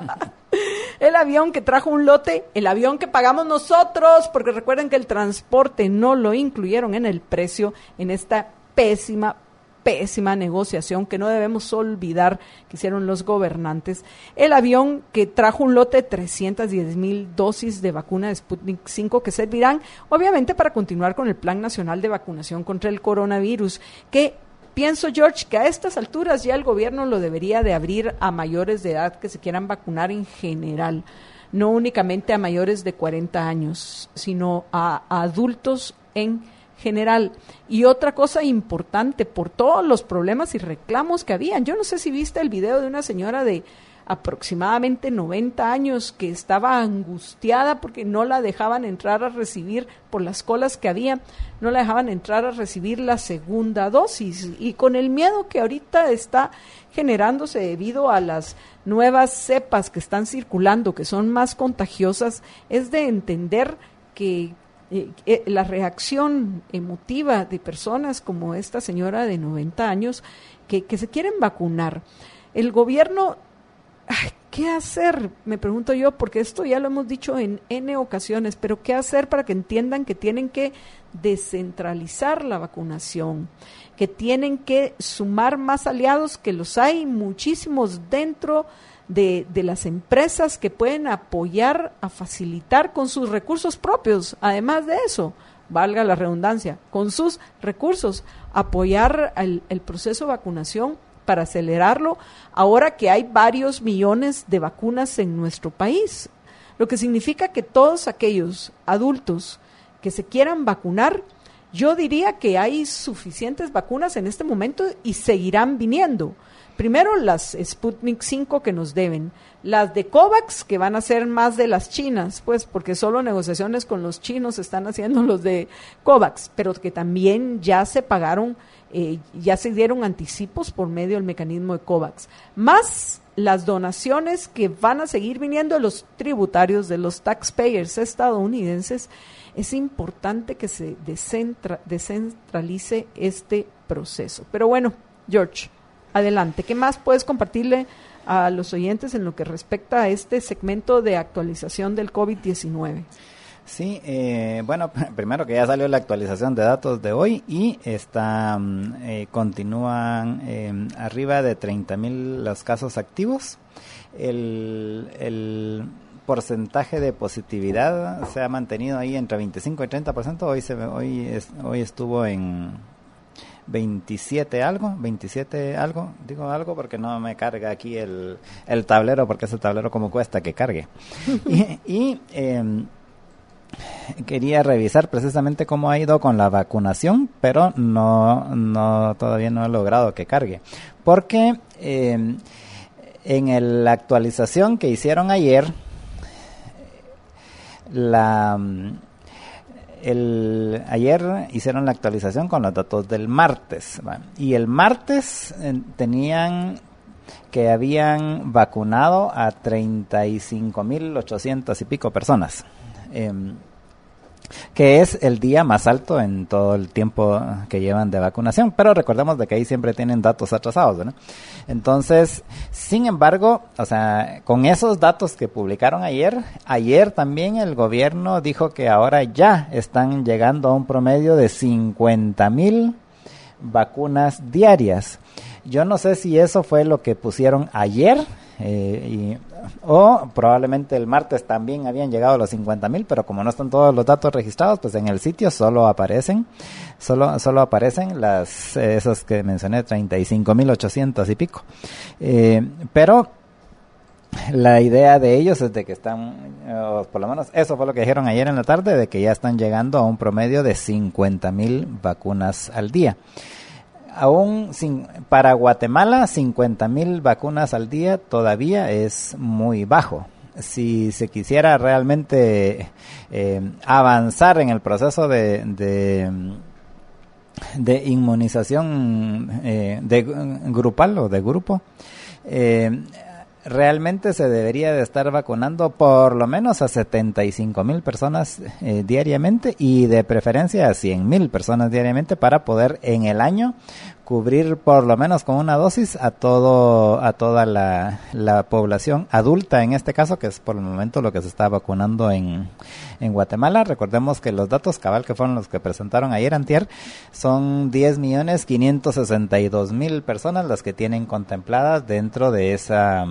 El avión que trajo un lote, el avión que pagamos nosotros, porque recuerden que el transporte no lo incluyeron en el precio en esta pésima pésima negociación que no debemos olvidar que hicieron los gobernantes. El avión que trajo un lote de trescientas diez mil dosis de vacuna de Sputnik cinco que servirán obviamente para continuar con el Plan Nacional de Vacunación contra el Coronavirus, que pienso, George, que a estas alturas ya el gobierno lo debería de abrir a mayores de edad que se quieran vacunar en general, no únicamente a mayores de cuarenta años, sino a, a adultos en general. Y otra cosa importante, por todos los problemas y reclamos que habían, yo no sé si viste el video de una señora de aproximadamente noventa años que estaba angustiada porque no la dejaban entrar a recibir, por las colas que había, no la dejaban entrar a recibir la segunda dosis, y con el miedo que ahorita está generándose debido a las nuevas cepas que están circulando, que son más contagiosas, es de entender que Eh, eh, la reacción emotiva de personas como esta señora de noventa años que, que se quieren vacunar. El gobierno, ay, ¿qué hacer? Me pregunto yo, porque esto ya lo hemos dicho en N ocasiones, pero ¿qué hacer para que entiendan que tienen que descentralizar la vacunación, que tienen que sumar más aliados, que los hay muchísimos dentro De, de las empresas que pueden apoyar a facilitar con sus recursos propios, además de eso, valga la redundancia, con sus recursos, apoyar el, el proceso de vacunación para acelerarlo, ahora que hay varios millones de vacunas en nuestro país, lo que significa que todos aquellos adultos que se quieran vacunar Yo diría que hay suficientes vacunas en este momento y seguirán viniendo. Primero las Sputnik cinco que nos deben, las de COVAX que van a ser más de las chinas, pues porque solo negociaciones con los chinos están haciendo los de COVAX, pero que también ya se pagaron, eh, ya se dieron anticipos por medio del mecanismo de COVAX, más las donaciones que van a seguir viniendo de los tributarios, de los taxpayers estadounidenses. Es importante que se descentra, descentralice este proceso. Pero bueno, George, adelante. ¿Qué más puedes compartirle a los oyentes en lo que respecta a este segmento de actualización del COVID diecinueve? Sí, eh, bueno, primero que ya salió la actualización de datos de hoy y está, eh, continúan eh, arriba de treinta mil los casos activos. El, el porcentaje de positividad se ha mantenido ahí entre veinticinco y treinta por ciento. Hoy, se, hoy, es, hoy estuvo en veintisiete algo, veintisiete algo, digo algo porque no me carga aquí el, el tablero, porque ese tablero como cuesta que cargue. y y eh, quería revisar precisamente cómo ha ido con la vacunación, pero no, no todavía no he logrado que cargue, porque eh, en el, la actualización que hicieron ayer, la El, ayer hicieron la actualización con los datos del martes, ¿va? Y el martes eh, tenían que habían vacunado a treinta y cinco mil ochocientas y pico personas, eh, que es el día más alto en todo el tiempo que llevan de vacunación, pero recordemos de que ahí siempre tienen datos atrasados, ¿no? Entonces, sin embargo, o sea, con esos datos que publicaron ayer, ayer también el gobierno dijo que ahora ya están llegando a un promedio de cincuenta mil vacunas diarias. Yo no sé si eso fue lo que pusieron ayer, eh, y, o probablemente el martes también habían llegado a los cincuenta mil, pero como no están todos los datos registrados, pues en el sitio solo aparecen, solo solo aparecen las eh, esas que mencioné, treinta y cinco mil ochocientos y pico. Eh, pero la idea de ellos es de que están, o por lo menos eso fue lo que dijeron ayer en la tarde, de que ya están llegando a un promedio de cincuenta mil vacunas al día. Aún sin, para Guatemala, cincuenta mil vacunas al día todavía es muy bajo. Si se quisiera realmente eh, avanzar en el proceso de, de, de inmunización eh, de grupal o de grupo, eh, realmente se debería de estar vacunando por lo menos a setenta y cinco mil personas eh, diariamente y de preferencia a cien mil personas diariamente para poder en el año cubrir por lo menos con una dosis a todo a toda la, la población adulta, en este caso, que es por el momento lo que se está vacunando en, en Guatemala. Recordemos que los datos cabal que fueron los que presentaron ayer antier son diez millones quinientos sesenta y dos mil personas las que tienen contempladas dentro de esa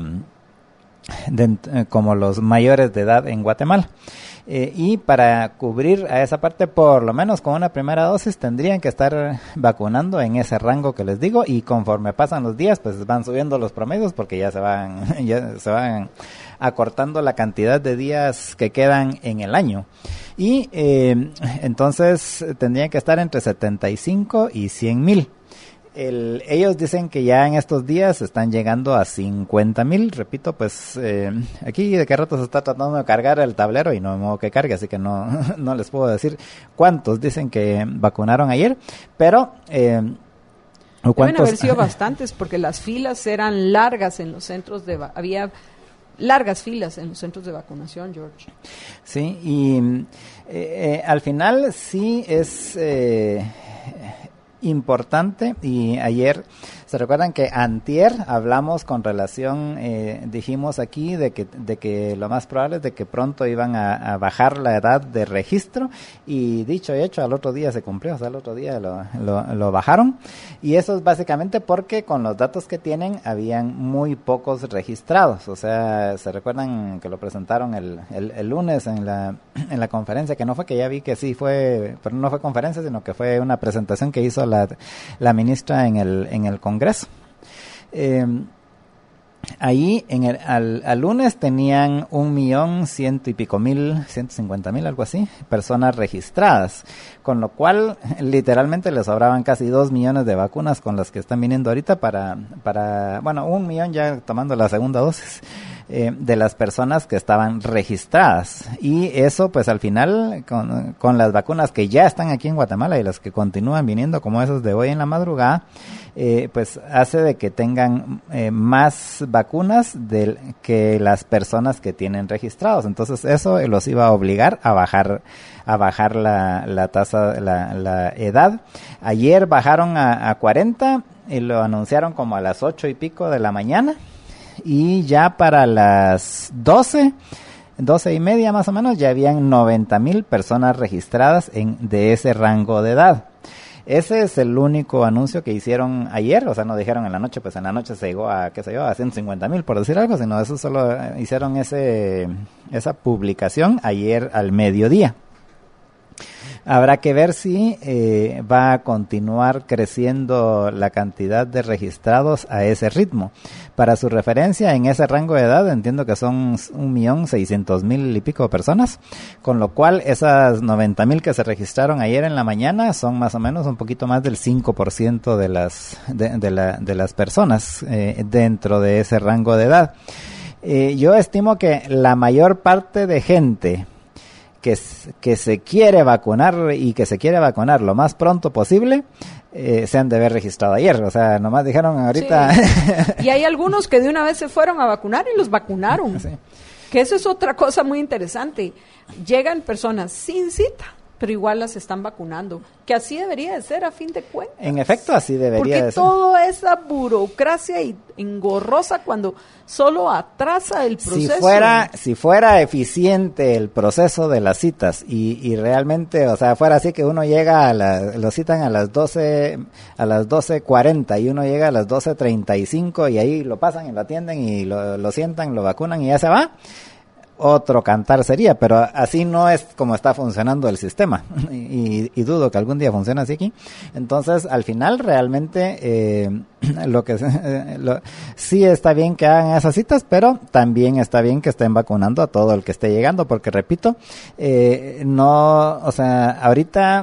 de, como los mayores de edad en Guatemala. Eh, y para cubrir a esa parte, por lo menos con una primera dosis, tendrían que estar vacunando en ese rango que les digo, y conforme pasan los días, pues van subiendo los promedios porque ya se van, ya se van acortando la cantidad de días que quedan en el año. Y eh, entonces tendrían que estar entre setenta y cinco y cien mil. El, ellos dicen que ya en estos días están llegando a cincuenta mil, repito, pues eh, aquí de qué rato se está tratando de cargar el tablero y no de modo que cargue, así que no, no les puedo decir cuántos dicen que vacunaron ayer, pero... Eh, Deben haber sido bastantes porque las filas eran largas en los centros de... Va- había largas filas en los centros de vacunación, George. Sí, y eh, eh, al final sí es... Eh, importante, y ayer se recuerdan que antier hablamos con relación, eh, dijimos aquí de que de que lo más probable es de que pronto iban a, a bajar la edad de registro, y dicho y hecho al otro día se cumplió, o sea, al otro día lo, lo, lo bajaron, y eso es básicamente porque con los datos que tienen habían muy pocos registrados. O sea, se recuerdan que lo presentaron el, el, el lunes en la en la conferencia, que no fue que ya vi que sí fue, pero no fue conferencia, sino que fue una presentación que hizo la, la ministra en el en el Congreso. Eh, Ahí en el, al, al lunes tenían un millón ciento y pico mil, ciento cincuenta mil, algo así, personas registradas, con lo cual literalmente les sobraban casi dos millones de vacunas con las que están viniendo ahorita para, para bueno, un millón ya tomando la segunda dosis eh, de las personas que estaban registradas. Y eso pues al final con, con las vacunas que ya están aquí en Guatemala y las que continúan viniendo como esas de hoy en la madrugada, eh, pues hace de que tengan eh, más vacunas del, que las personas que tienen registrados. Entonces eso los iba a obligar a bajar a bajar la, la tasa, la, la edad. Ayer bajaron a, a cuarenta y lo anunciaron como a las ocho y pico de la mañana, y ya para las doce, doce y media más o menos, ya habían noventa mil personas registradas en de ese rango de edad. Ese es el único anuncio que hicieron ayer, o sea, no dijeron en la noche, pues en la noche se llegó a, qué sé yo, a ciento cincuenta mil, por decir algo, sino eso solo hicieron ese esa publicación ayer al mediodía. Habrá que ver si eh, va a continuar creciendo la cantidad de registrados a ese ritmo. Para su referencia, en ese rango de edad entiendo que son un millón seiscientos mil y pico de personas, con lo cual esas noventa mil que se registraron ayer en la mañana son más o menos un poquito más del cinco por ciento de las, de, de, la, de las personas eh, dentro de ese rango de edad. Eh, yo estimo que la mayor parte de gente que, que se quiere vacunar y que se quiere vacunar lo más pronto posible, eh, se han de haber registrado ayer. O sea, nomás dijeron ahorita... Sí. Y hay algunos que de una vez se fueron a vacunar y los vacunaron. Sí. Que eso es otra cosa muy interesante. Llegan personas sin cita, pero igual las están vacunando. Que así debería de ser a fin de cuentas. En efecto, así debería Porque de ser. Porque toda esa burocracia y engorrosa cuando solo atrasa el proceso. Si fuera, si fuera eficiente el proceso de las citas y, y realmente, o sea, fuera así que uno llega a la, lo citan a las doce, a las doce cuarenta y uno llega a las doce treinta y cinco y ahí lo pasan y lo atienden y lo, lo sientan, lo vacunan y ya se va. Otro cantar sería, pero así no es como está funcionando el sistema y, y dudo que algún día funcione así aquí. Entonces, al final realmente eh, lo que eh, lo, sí está bien que hagan esas citas, pero también está bien que estén vacunando a todo el que esté llegando, porque repito, eh, no, o sea, ahorita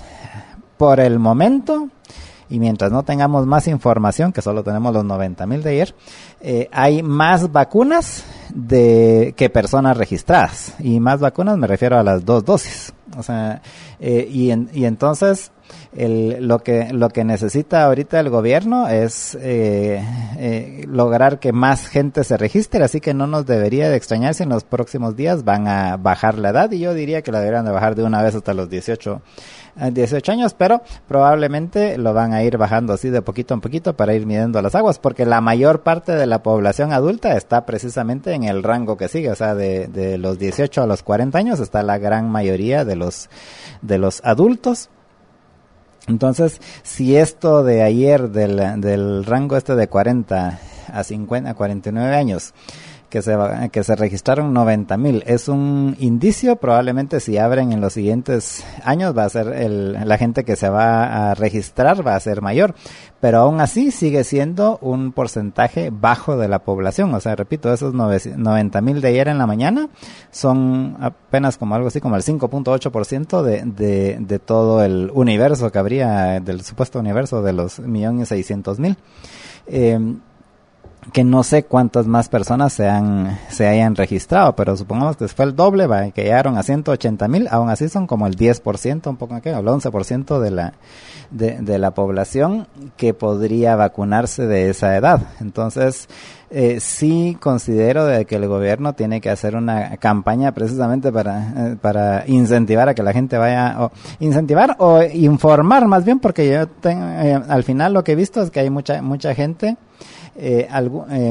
por el momento y mientras no tengamos más información, que solo tenemos los noventa mil de ayer, eh, hay más vacunas de que personas registradas. Y más vacunas me refiero a las dos dosis. O sea, eh, y, en, y entonces el, lo que lo que necesita ahorita el gobierno es eh, eh, lograr que más gente se registre, así que no nos debería de extrañar si en los próximos días van a bajar la edad, y yo diría que la deberían de bajar de una vez hasta los dieciocho años, pero probablemente lo van a ir bajando así de poquito en poquito para ir midiendo las aguas, porque la mayor parte de la población adulta está precisamente en el rango que sigue, o sea, de, de los dieciocho a los cuarenta años está la gran mayoría de los de los adultos. Entonces, si esto de ayer del, del rango este de cuarenta a cincuenta, a cuarenta y nueve años, que se que se registraron noventa mil, es un indicio. Probablemente si abren en los siguientes años va a ser el, la gente que se va a registrar va a ser mayor, pero aún así sigue siendo un porcentaje bajo de la población. O sea, repito, esos noventa mil de ayer en la mañana son apenas como algo así como el cinco punto ocho por ciento de, de, de todo el universo que habría, del supuesto universo de los millón y seiscientos mil. Eh, que no sé cuántas más personas se han se hayan registrado, pero supongamos que fue el doble, va, que llegaron a ciento ochenta mil, aún así son como el diez por ciento, un poco ¿qué? O el once por ciento de la de, de la población que podría vacunarse de esa edad. Entonces, eh, sí considero de que el gobierno tiene que hacer una campaña precisamente para eh, para incentivar a que la gente vaya, o incentivar o informar más bien, porque yo tengo, eh, al final lo que he visto es que hay mucha mucha gente. Eh, algo, eh,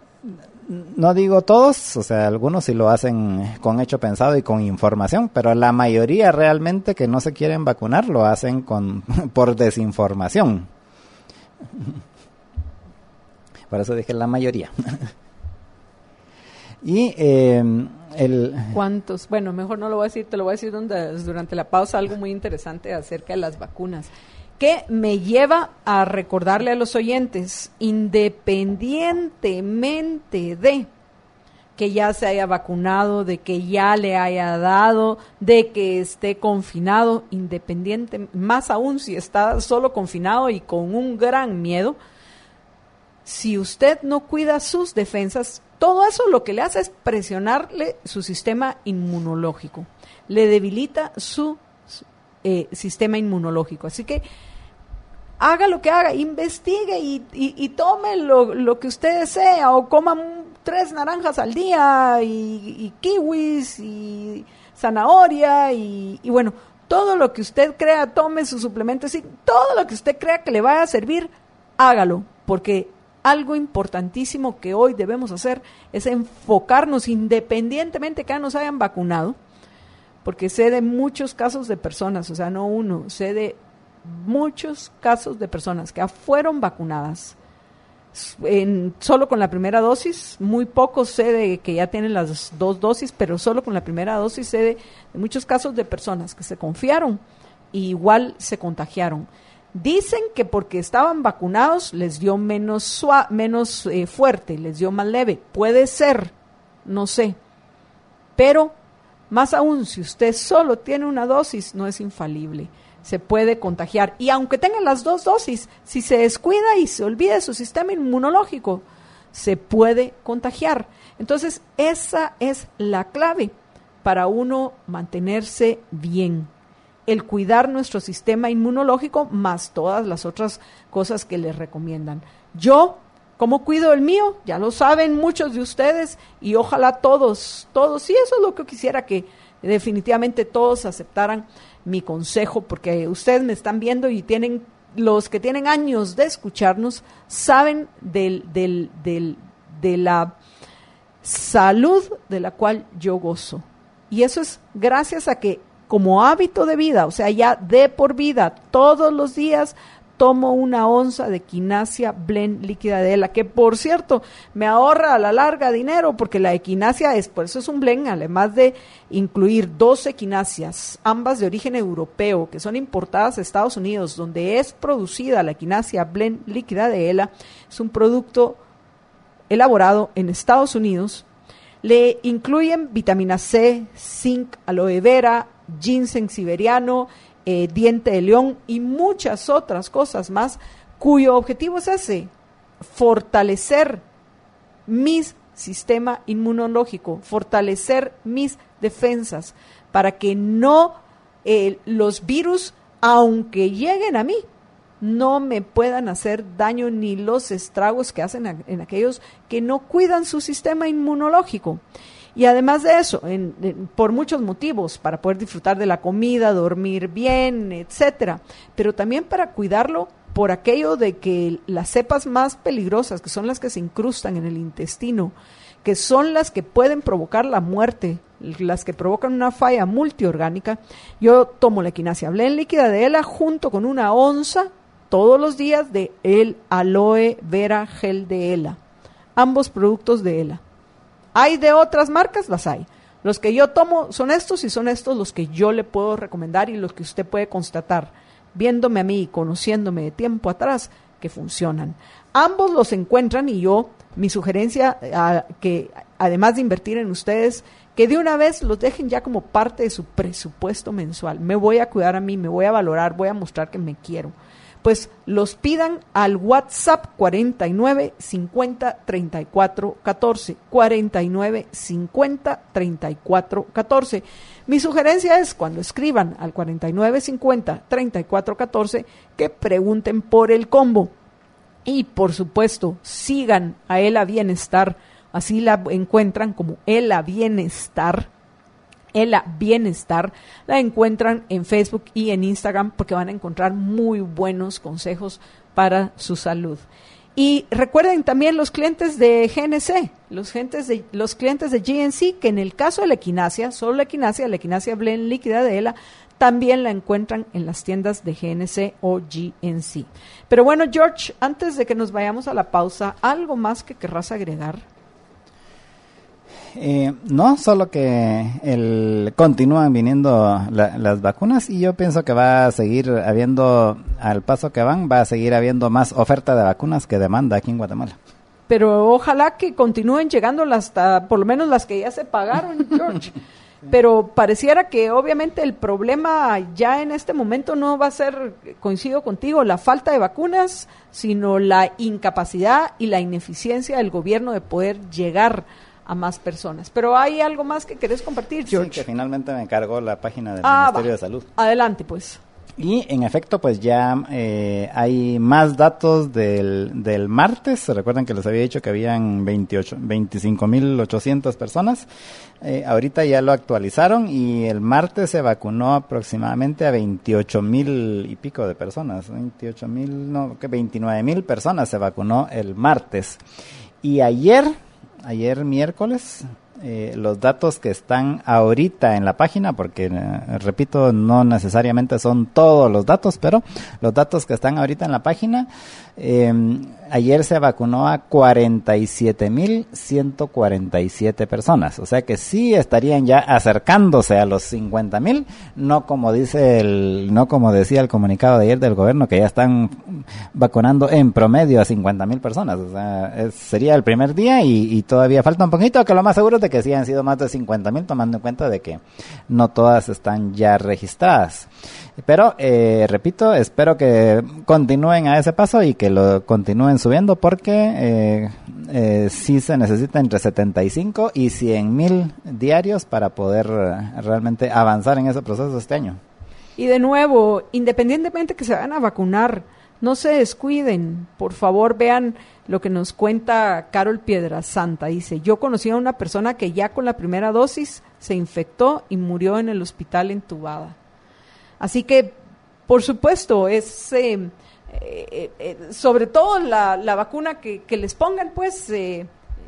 no digo todos, o sea, algunos sí lo hacen con hecho pensado y con información, pero la mayoría realmente que no se quieren vacunar lo hacen con por desinformación. Por eso dije la mayoría. Y eh, el... ¿Cuántos? Bueno, mejor no lo voy a decir, te lo voy a decir donde, durante la pausa, algo muy interesante acerca de las vacunas. que me lleva a recordarle a los oyentes, independientemente de que ya se haya vacunado, de que ya le haya dado, de que esté confinado, independiente, más aún si está solo confinado y con un gran miedo, si usted no cuida sus defensas, todo eso lo que le hace es presionarle su sistema inmunológico, le debilita su eh, sistema inmunológico. Así que haga lo que haga, investigue y, y, y tome lo, lo que usted desea, o coma tres naranjas al día y, y kiwis y zanahoria y, y bueno, todo lo que usted crea, tome sus suplementos y todo lo que usted crea que le vaya a servir, hágalo, porque algo importantísimo que hoy debemos hacer es enfocarnos, independientemente que ya nos hayan vacunado, porque sé de muchos casos de personas, o sea, no uno, sé de muchos casos de personas que fueron vacunadas en, solo con la primera dosis, muy pocos sé de que ya tienen las dos dosis, pero solo con la primera dosis sé de, de muchos casos de personas que se confiaron y igual se contagiaron. Dicen que porque estaban vacunados les dio menos, suave, menos eh, fuerte, les dio más leve. Puede ser, no sé. Pero, más aún, si usted solo tiene una dosis, no es infalible. Se puede contagiar. Y aunque tenga las dos dosis, si se descuida y se olvida de su sistema inmunológico, se puede contagiar. Entonces, esa es la clave para uno mantenerse bien. El cuidar nuestro sistema inmunológico más todas las otras cosas que les recomiendan. Yo, ¿cómo cuido el mío? Ya lo saben muchos de ustedes y ojalá todos, todos, y eso es lo que quisiera, que definitivamente todos aceptaran mi consejo, porque ustedes me están viendo y tienen, los que tienen años de escucharnos, saben del, del, del, de la salud de la cual yo gozo. Y eso es gracias a que como hábito de vida, o sea, ya de por vida, todos los días tomo una onza de Equinacia Blend líquida de ELA, que por cierto me ahorra a la larga dinero, porque la Equinacia es, por eso es un blend, además de incluir dos equinacias, ambas de origen europeo, que son importadas a Estados Unidos, donde es producida la Equinacia Blend líquida de ELA, es un producto elaborado en Estados Unidos. Le incluyen vitamina C, zinc, aloe vera, ginseng siberiano, eh, diente de león y muchas otras cosas más, cuyo objetivo es ese: fortalecer mi sistema inmunológico, fortalecer mis defensas, para que no eh, los virus, aunque lleguen a mí, no me puedan hacer daño, ni los estragos que hacen a, en aquellos que no cuidan su sistema inmunológico. Y además de eso, en, en, por muchos motivos, para poder disfrutar de la comida, dormir bien, etcétera, pero también para cuidarlo por aquello de que las cepas más peligrosas, que son las que se incrustan en el intestino, que son las que pueden provocar la muerte, las que provocan una falla multiorgánica, yo tomo la Equinacia Blend líquida de ELA junto con una onza todos los días de el aloe vera gel de ELA, ambos productos de ELA. ¿Hay de otras marcas? Las hay. Los que yo tomo son estos, y son estos los que yo le puedo recomendar y los que usted puede constatar, viéndome a mí y conociéndome de tiempo atrás, que funcionan. Ambos los encuentran, y yo, mi sugerencia, a, que además de invertir en ustedes, que de una vez los dejen ya como parte de su presupuesto mensual. Me voy a cuidar a mí, me voy a valorar, voy a mostrar que me quiero. Pues los pidan al WhatsApp cuarenta y nueve cincuenta treinta y cuatro catorce, cuarenta y nueve cincuenta treinta y cuatro catorce. Mi sugerencia es, cuando escriban al cuarenta y nueve cincuenta treinta y cuatro catorce, que pregunten por el combo. Y por supuesto, sigan a ELA Bienestar, así la encuentran como ELA Bienestar. ELA Bienestar, la encuentran en Facebook y en Instagram, porque van a encontrar muy buenos consejos para su salud. Y recuerden también los clientes de G N C, los clientes de, los clientes de G N C, que en el caso de la Equinacia, solo la Equinacia, la Equinacia Blend líquida de ELA, también la encuentran en las tiendas de G N C o G N C. Pero bueno, George, antes de que nos vayamos a la pausa, ¿algo más que querrás agregar? Eh, no, solo que el, continúan viniendo la, las vacunas y yo pienso que va a seguir habiendo, al paso que van, va a seguir habiendo más oferta de vacunas que demanda aquí en Guatemala. Pero ojalá que continúen llegando las, por lo menos las que ya se pagaron, George. Pero pareciera que obviamente el problema ya en este momento no va a ser, coincido contigo, la falta de vacunas, sino la incapacidad y la ineficiencia del gobierno de poder llegar a más personas. Pero hay algo más que querés compartir, George. Sí, que finalmente me encargó la página del ah, Ministerio va. de Salud. Adelante, pues. Y en efecto, pues ya eh, hay más datos del, del martes. Recuerden que les había dicho que habían veintiocho, veinticinco mil ochocientas personas. Eh, ahorita ya lo actualizaron y el martes se vacunó aproximadamente a veintiocho mil y pico de personas. veintiocho mil, no, que veintinueve mil personas se vacunó el martes. Y ayer, ayer miércoles... Eh, los datos que están ahorita en la página, porque eh, repito, no necesariamente son todos los datos, pero los datos que están ahorita en la página, eh, ayer se vacunó a cuarenta y siete mil ciento cuarenta y siete personas, o sea que sí estarían ya acercándose a los cincuenta mil, no como dice el, no como decía el comunicado de ayer del gobierno, que ya están vacunando en promedio a cincuenta mil personas, o sea, es, sería el primer día y, y todavía falta un poquito, que lo más seguro es de que sí han sido más de cincuenta mil, tomando en cuenta de que no todas están ya registradas. Pero, eh, repito, espero que continúen a ese paso y que lo continúen subiendo porque eh, eh, sí se necesita entre setenta y cinco y cien mil diarios para poder eh, realmente avanzar en ese proceso este año. Y de nuevo, independientemente que se vayan a vacunar, no se descuiden, por favor vean lo que nos cuenta Carol Piedrasanta. Dice, yo conocí a una persona que ya con la primera dosis se infectó y murió en el hospital entubada. Así que, por supuesto, es eh, eh, eh, sobre todo la, la vacuna que, que les pongan, pues, eh,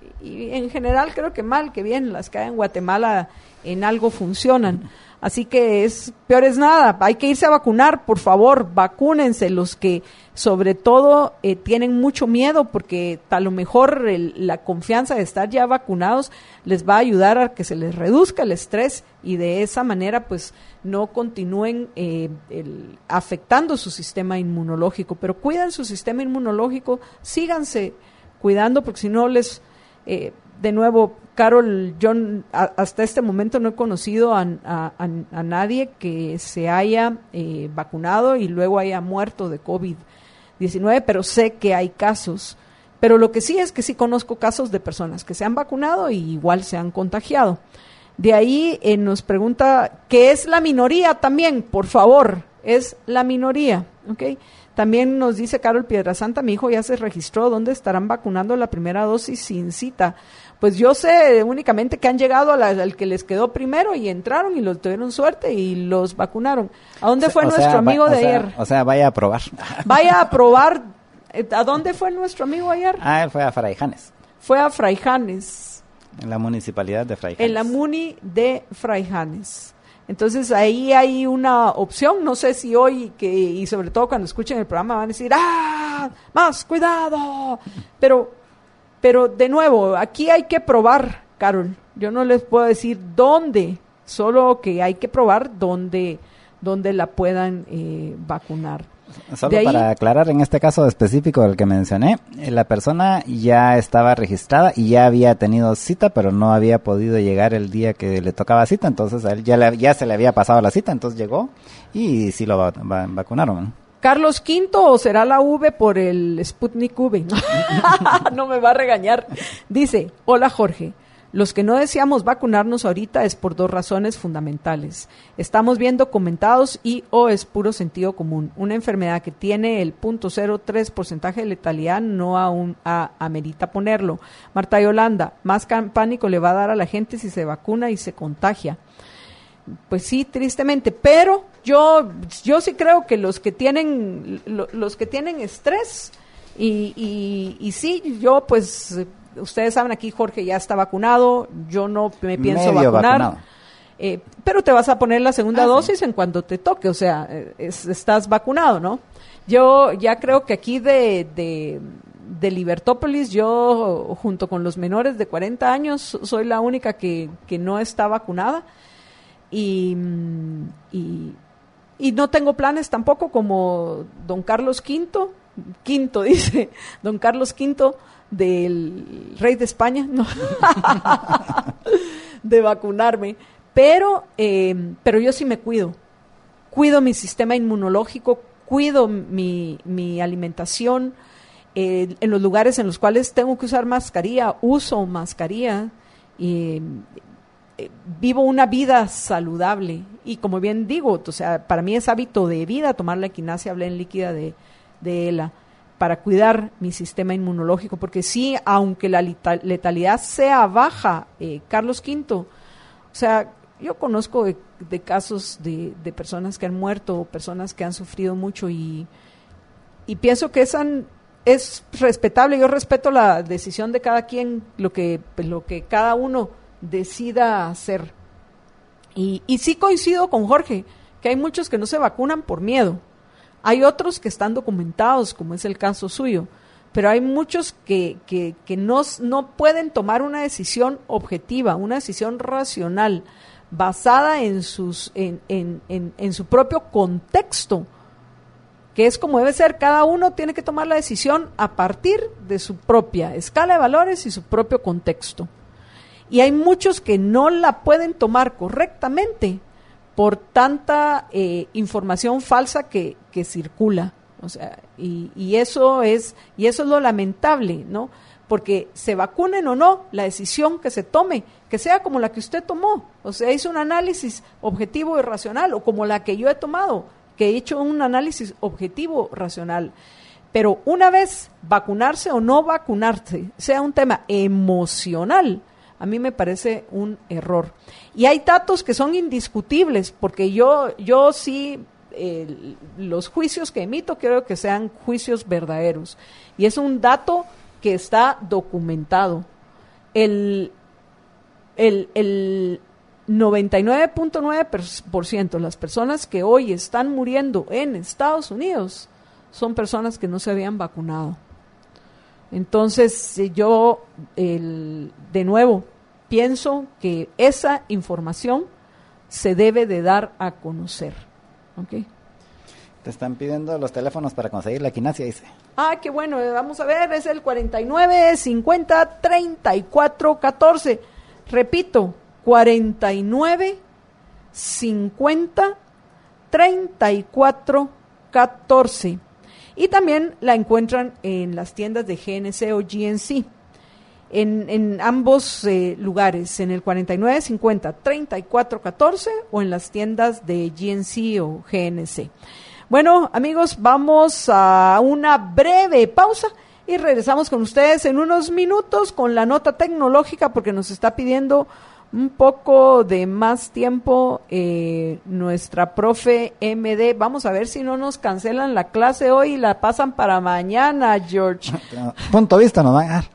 y en general creo que mal, que bien, las que hay en Guatemala en algo funcionan. Así que es peor es nada, hay que irse a vacunar, por favor, vacúnense los que sobre todo eh, tienen mucho miedo porque a lo mejor el, la confianza de estar ya vacunados les va a ayudar a que se les reduzca el estrés y de esa manera pues no continúen eh, el, afectando su sistema inmunológico, pero cuiden su sistema inmunológico, síganse cuidando porque si no les... Eh, de nuevo, Carol, yo a, hasta este momento no he conocido a, a, a nadie que se haya eh, vacunado y luego haya muerto de covid diecinueve, pero sé que hay casos. Pero lo que sí es que sí conozco casos de personas que se han vacunado y igual se han contagiado. De ahí eh, nos pregunta, ¿qué es la minoría también? Por favor, es la minoría, ¿ok? También nos dice Carol Piedrasanta, mi hijo ya se registró, ¿dónde estarán vacunando la primera dosis sin cita? Pues yo sé únicamente que han llegado a la, al que les quedó primero y entraron y los tuvieron suerte y los vacunaron. ¿A dónde fue o nuestro sea, amigo va, de o sea, ayer? O sea, vaya a probar. Vaya a probar. ¿A dónde fue nuestro amigo ayer? Ah, él fue a Fraijanes. Fue a Fraijanes. En la municipalidad de Fraijanes. En la muni de Fraijanes. Entonces ahí hay una opción, no sé si hoy, que y sobre todo cuando escuchen el programa van a decir, ¡ah! ¡Más cuidado! Pero, pero de nuevo, aquí hay que probar, Carol. Yo no les puedo decir dónde, solo que hay que probar dónde, dónde la puedan eh, vacunar. Solo ahí, para aclarar, en este caso específico del que mencioné, la persona ya estaba registrada y ya había tenido cita, pero no había podido llegar el día que le tocaba cita, entonces a él ya, le, ya se le había pasado la cita, entonces llegó y sí lo va, va, vacunaron, ¿no? ¿Carlos Quinto o será la V por el Sputnik V? No me va a regañar. Dice, hola Jorge. Los que no deseamos vacunarnos ahorita es por dos razones fundamentales. Estamos bien documentados y o es puro sentido común. Una enfermedad que tiene el punto cero tres porcentaje de letalidad no aún a, amerita ponerlo. Marta Yolanda, más pánico le va a dar a la gente si se vacuna y se contagia. Pues sí, tristemente, pero yo yo sí creo que los que tienen lo, los que tienen estrés y, y, y sí, yo pues... Ustedes saben, aquí Jorge ya está vacunado, yo no me pienso Medio vacunar, eh, pero te vas a poner la segunda ah, dosis sí. en cuanto te toque, o sea, es, estás vacunado, ¿no? Yo ya creo que aquí de, de, de Libertópolis, yo junto con los menores de cuarenta años soy la única que, que no está vacunada y, y, y no tengo planes tampoco como don Carlos Quinto, Quinto dice, don Carlos Quinto del rey de España, no, de vacunarme, pero, eh, pero yo sí me cuido, cuido mi sistema inmunológico, cuido mi, mi alimentación, eh, en los lugares en los cuales tengo que usar mascarilla, uso mascarilla, y eh, vivo una vida saludable, y como bien digo, o sea, para mí es hábito de vida tomar la equinacia Blend líquida de, de ELA, para cuidar mi sistema inmunológico, porque sí, aunque la letalidad sea baja, eh, Carlos Quinto, o sea, yo conozco de, de casos de, de personas que han muerto, personas que han sufrido mucho, y, y pienso que esa es respetable. Yo respeto la decisión de cada quien, lo que, lo que cada uno decida hacer. Y, y sí coincido con Jorge, que hay muchos que no se vacunan por miedo. Hay otros que están documentados, como es el caso suyo, pero hay muchos que, que, que no, no pueden tomar una decisión objetiva, una decisión racional, basada en, sus, en, en, en, en su propio contexto, que es como debe ser. Cada uno tiene que tomar la decisión a partir de su propia escala de valores y su propio contexto. Y hay muchos que no la pueden tomar correctamente por tanta eh, información falsa que, que circula, o sea, y, y eso es y eso es lo lamentable, ¿no? Porque se vacunen o no, la decisión que se tome, que sea como la que usted tomó, o sea, hizo un análisis objetivo y racional, o como la que yo he tomado, que he hecho un análisis objetivo racional. Pero una vez vacunarse o no vacunarse sea un tema emocional, a mí me parece un error. Y hay datos que son indiscutibles, porque yo, yo sí, eh, los juicios que emito quiero que sean juicios verdaderos. Y es un dato que está documentado. El, el, el noventa y nueve punto nueve por ciento de las personas que hoy están muriendo en Estados Unidos son personas que no se habían vacunado. Entonces, yo, el, de nuevo, pienso que esa información se debe de dar a conocer. ¿Okay? Te están pidiendo los teléfonos para conseguir la equinacia, dice. Ah, qué bueno, vamos a ver, es el cuarenta y nueve, cincuenta, treinta y cuatro, catorce. Repito, cuarenta y nueve, cincuenta, treinta y cuatro, catorce. Y también la encuentran en las tiendas de G N C o G N C, en, en ambos eh, lugares, en el cuarenta y nueve, cincuenta, treinta y cuatro, catorce o en las tiendas de G N C o G N C. Bueno, amigos, vamos a una breve pausa y regresamos con ustedes en unos minutos con la nota tecnológica, porque nos está pidiendo un poco de más tiempo eh, nuestra profe M D. Vamos a ver si no nos cancelan la clase hoy y la pasan para mañana, George. Punto de vista nos van a dar.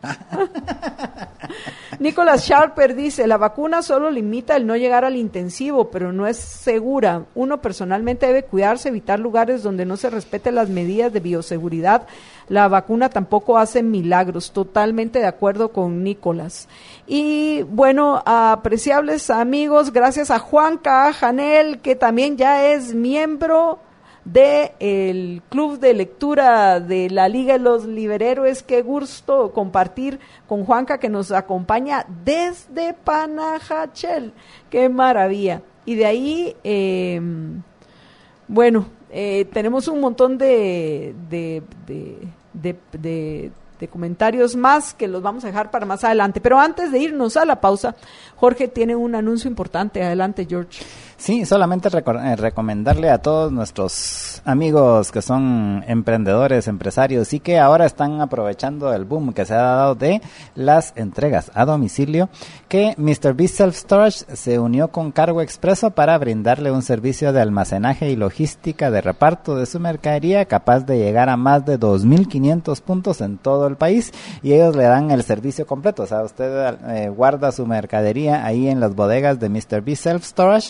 Nicholas Sharper dice, la vacuna solo limita el no llegar al intensivo, pero no es segura. Uno personalmente debe cuidarse, evitar lugares donde no se respeten las medidas de bioseguridad. La vacuna tampoco hace milagros. Totalmente de acuerdo con Nicolás. Y bueno, apreciables amigos, gracias a Juanca Janel, que también ya es miembro de el Club de Lectura de la Liga de los Liberhéroes. Qué gusto compartir con Juanca, que nos acompaña desde Panajachel. Qué maravilla. Y de ahí, eh, bueno, eh, tenemos un montón de de, de, de, de de comentarios más que los vamos a dejar para más adelante. Pero antes de irnos a la pausa, Jorge tiene un anuncio importante. Adelante, George. Sí, solamente reco- eh, recomendarle a todos nuestros amigos que son emprendedores, empresarios y que ahora están aprovechando el boom que se ha dado de las entregas a domicilio, que míster Beast Self Storage se unió con Cargo Expreso para brindarle un servicio de almacenaje y logística de reparto de su mercadería capaz de llegar a más de dos mil quinientos puntos en todo el país, y ellos le dan el servicio completo. O sea, usted eh, guarda su mercadería ahí en las bodegas de míster Beast Self Storage.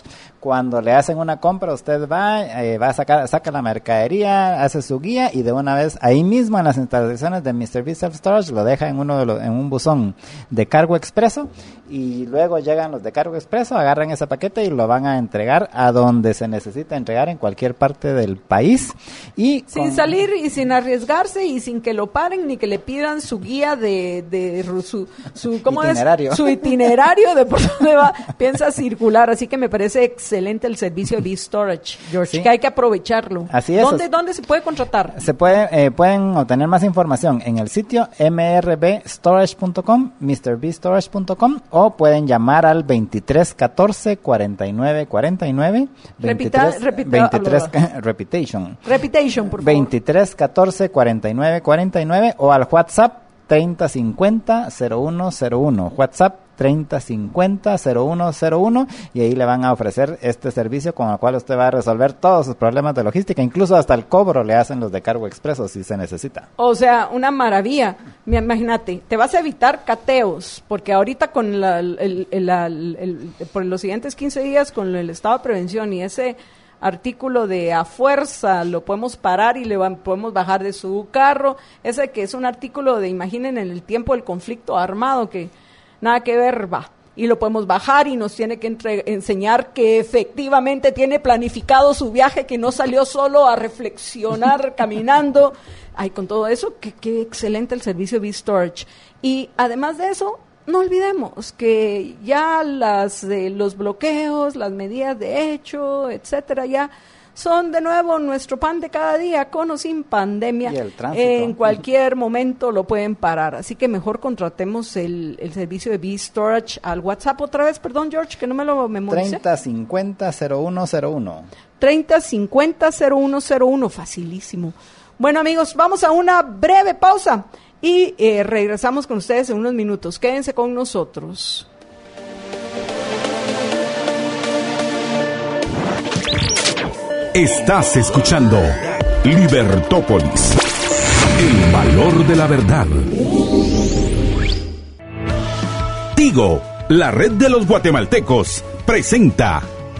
Cuando le hacen una compra, usted va, eh, va a sacar, saca la mercadería, hace su guía y de una vez ahí mismo en las instalaciones de míster B Self Storage lo deja en uno de los, en un buzón de cargo expreso y luego llegan los de cargo expreso, agarran ese paquete y lo van a entregar a donde se necesita entregar en cualquier parte del país y sin con... salir y sin arriesgarse y sin que lo paren ni que le pidan su guía de, de su, su ¿cómo itinerario. Es? Su itinerario de por dónde va, piensa circular, así que me parece excelente excelente el servicio de B-Storage, George, sí. que hay que aprovecharlo. Así es. ¿Dónde, ¿dónde se puede contratar? Se puede, eh, pueden obtener más información en el sitio m r b storage punto com, mister b storage punto com o pueden llamar al veintitrés catorce cuarenta y nueve cuarenta y nueve. Repita, repita, veintitrés, Reputation. Reputation, por favor. veintitrés catorce cuarenta y nueve cuarenta y nueve o al WhatsApp treinta cincuenta cero uno cero uno. WhatsApp treinta cincuenta cero uno cero uno y ahí le van a ofrecer este servicio con el cual usted va a resolver todos sus problemas de logística, incluso hasta el cobro le hacen los de cargo expreso si se necesita. O sea, una maravilla. Imagínate, te vas a evitar cateos, porque ahorita con la, el, el, el, el, el, por los siguientes quince días con el estado de prevención y ese artículo de a fuerza lo podemos parar y le van, podemos bajar de su carro, ese que es un artículo de, imaginen en el tiempo del conflicto armado que nada que ver, va. Y lo podemos bajar y nos tiene que entre- enseñar que efectivamente tiene planificado su viaje, que no salió solo a reflexionar caminando. Ay, con todo eso, qué, qué excelente el servicio de B-Storage. Y además de eso, no olvidemos que ya las eh, los bloqueos, las medidas de hecho, etcétera, ya son de nuevo nuestro pan de cada día, con o sin pandemia. Y el tránsito. En cualquier momento lo pueden parar. Así que mejor contratemos el, el servicio de B-Storage al WhatsApp otra vez. Perdón, George, que no me lo memorice. treinta cincuenta cero uno cero uno. treinta cincuenta cero uno cero uno. Facilísimo. Bueno, amigos, vamos a una breve pausa y eh, regresamos con ustedes en unos minutos. Quédense con nosotros. Estás escuchando Libertópolis, el valor de la verdad. Tigo, la red de los guatemaltecos, presenta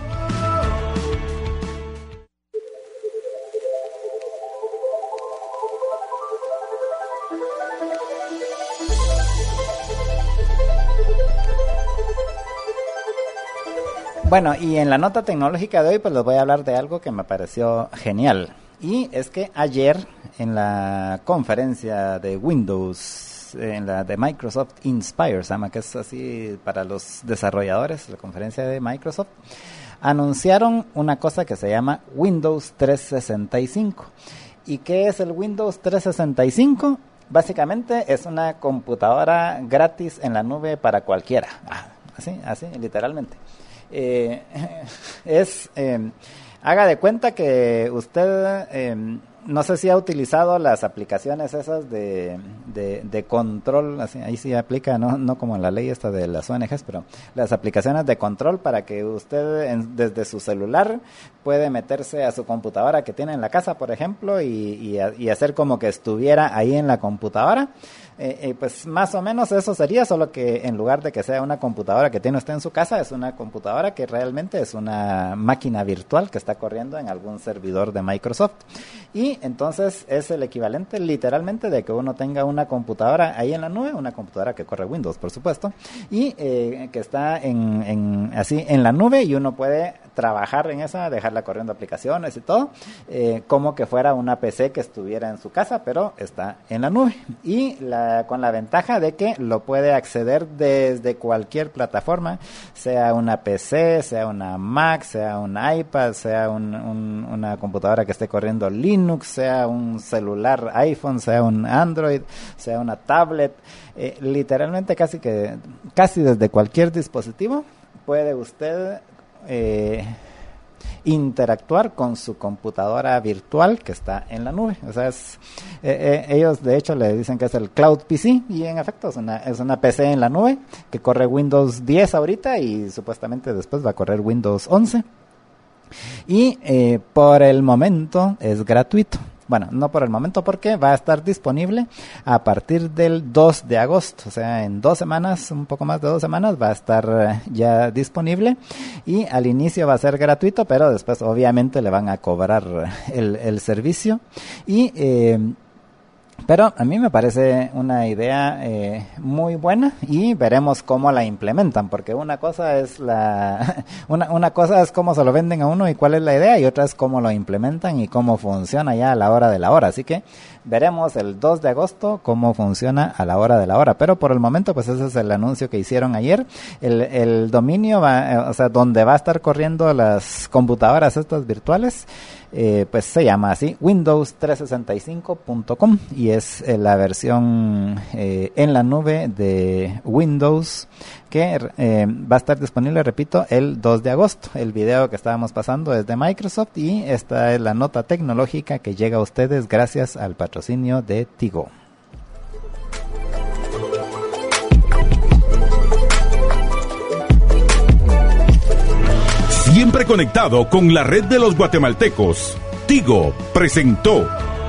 Bueno, y en la nota tecnológica de hoy pues les voy a hablar de algo que me pareció genial. Y es que ayer en la conferencia de Windows, en la de Microsoft Inspire, se llama, que es así para los desarrolladores, la conferencia de Microsoft, anunciaron una cosa que se llama Windows trescientos sesenta y cinco. ¿Y qué es el Windows trescientos sesenta y cinco? Básicamente es una computadora gratis en la nube para cualquiera. Ah, así, así, literalmente. Eh, es eh, haga de cuenta que usted eh, no sé si ha utilizado las aplicaciones esas de, de, de control, así, ahí sí aplica, no, no como en la ley esta de las O N Ges, pero las aplicaciones de control para que usted en, desde su celular puede meterse a su computadora que tiene en la casa, por ejemplo, y, y, y hacer como que estuviera ahí en la computadora. Eh, eh, pues más o menos eso sería, solo que en lugar de que sea una computadora que tiene usted en su casa, es una computadora que realmente es una máquina virtual que está corriendo en algún servidor de Microsoft. Y entonces es el equivalente literalmente de que uno tenga una computadora ahí en la nube, una computadora que corre Windows, por supuesto, y eh, que está en, en así en la nube y uno puede trabajar en esa, dejarla corriendo aplicaciones y todo, eh, como que fuera una P C que estuviera en su casa, pero está en la nube. Y la, con la ventaja de que lo puede acceder desde cualquier plataforma, sea una P C, sea una Mac, sea un iPad, sea un, un, una computadora que esté corriendo Linux, sea un celular iPhone, sea un Android, sea una tablet, eh, literalmente casi que casi desde cualquier dispositivo puede usted Eh, interactuar con su computadora virtual que está en la nube. O sea, es, eh, eh, ellos de hecho le dicen que es el Cloud P C y en efecto es una, es una P C en la nube que corre Windows diez ahorita y supuestamente después va a correr Windows once y eh, por el momento es gratuito. bueno, no por el momento porque va a estar disponible a partir del dos de agosto, o sea, en dos semanas, un poco más de dos semanas va a estar eh, ya disponible, y al inicio va a ser gratuito, pero después obviamente le van a cobrar el, el servicio, y eh, pero a mí me parece una idea eh, muy buena, y veremos cómo la implementan, porque una cosa es la una, una cosa es cómo se lo venden a uno y cuál es la idea, y otra es cómo lo implementan y cómo funciona ya a la hora de la hora. Así que veremos el dos de agosto cómo funciona a la hora de la hora, pero por el momento pues ese es el anuncio que hicieron ayer. El, el dominio va, eh, o sea, donde va a estar corriendo las computadoras estas virtuales, Eh, pues se llama así, windows trescientos sesenta y cinco punto com, y es eh, la versión eh, en la nube de Windows que eh, va a estar disponible, repito, el dos de agosto. El video que estábamos pasando es de Microsoft, y esta es la nota tecnológica que llega a ustedes gracias al patrocinio de Tigo. Siempre conectado con la red de los guatemaltecos. Tigo presentó.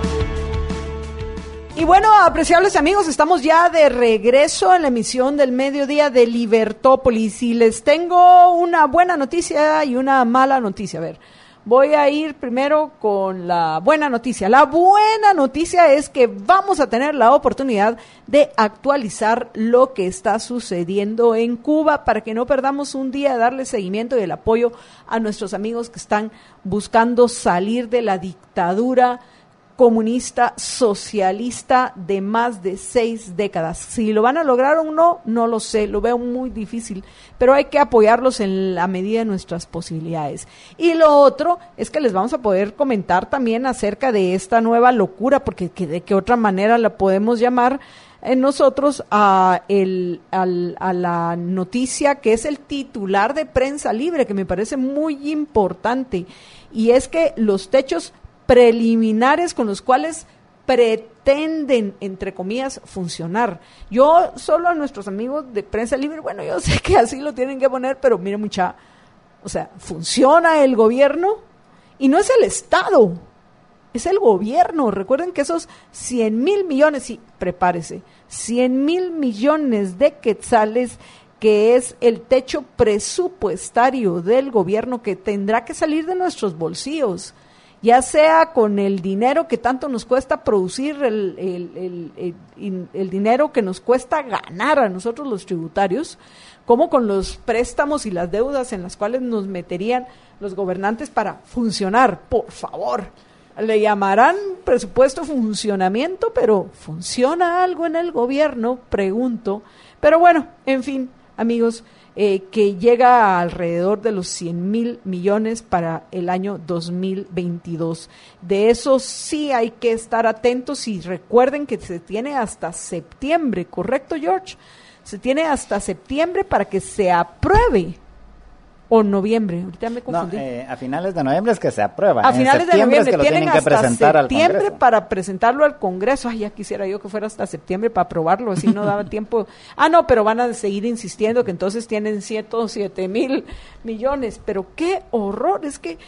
Y bueno, apreciables amigos, estamos ya de regreso en la emisión del mediodía de Libertópolis, y les tengo una buena noticia y una mala noticia. A ver, voy a ir primero con la buena noticia. La buena noticia es que vamos a tener la oportunidad de actualizar lo que está sucediendo en Cuba, para que no perdamos un día de darle seguimiento y el apoyo a nuestros amigos que están buscando salir de la dictadura comunista socialista de más de seis décadas. Si lo van a lograr o no, no lo sé, lo veo muy difícil, pero hay que apoyarlos en la medida de nuestras posibilidades. Y lo otro es que les vamos a poder comentar también acerca de esta nueva locura, porque que de qué otra manera la podemos llamar en nosotros, a, el, al, a la noticia que es el titular de Prensa Libre, que me parece muy importante, y es que los techos preliminares con los cuales pretenden, entre comillas, funcionar. Yo solo a nuestros amigos de Prensa Libre, bueno, yo sé que así lo tienen que poner, pero mire mucha, o sea, funciona el gobierno, y no es el Estado, es el gobierno. Recuerden que esos cien mil millones, sí, prepárese, cien mil millones de quetzales, que es el techo presupuestario del gobierno, que tendrá que salir de nuestros bolsillos, ya sea con el dinero que tanto nos cuesta producir, el, el, el, el, el dinero que nos cuesta ganar a nosotros los tributarios, como con los préstamos y las deudas en las cuales nos meterían los gobernantes para funcionar. Por favor, le llamarán presupuesto funcionamiento, pero ¿funciona algo en el gobierno? Pregunto. Pero bueno, en fin, amigos, Eh, que llega a alrededor de los cien mil millones para el año dos mil veintidós. De eso sí hay que estar atentos, y recuerden que se tiene hasta septiembre, ¿correcto, George? Se tiene hasta septiembre para que se apruebe, o noviembre, ahorita me confundí. No, eh, a finales de noviembre es que se aprueba. A finales de noviembre es que lo tienen, tienen que hasta presentar septiembre al Congreso para presentarlo al Congreso. Ay, ya quisiera yo que fuera hasta septiembre para aprobarlo, así no daba tiempo. Ah, no, pero van a seguir insistiendo que entonces tienen ciento siete mil millones. Pero qué horror, es que...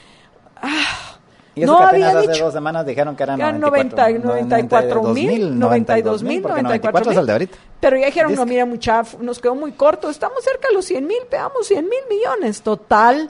Ah, y eso no que apenas había hace dicho, dos semanas dijeron que eran noventa, noventa y cuatro mil, noventa y dos mil, noventa y cuatro es el de ahorita. Pero ya dijeron, Dice no, mira, mucha, nos quedó muy corto, estamos cerca de los cien mil, pegamos cien mil millones, total.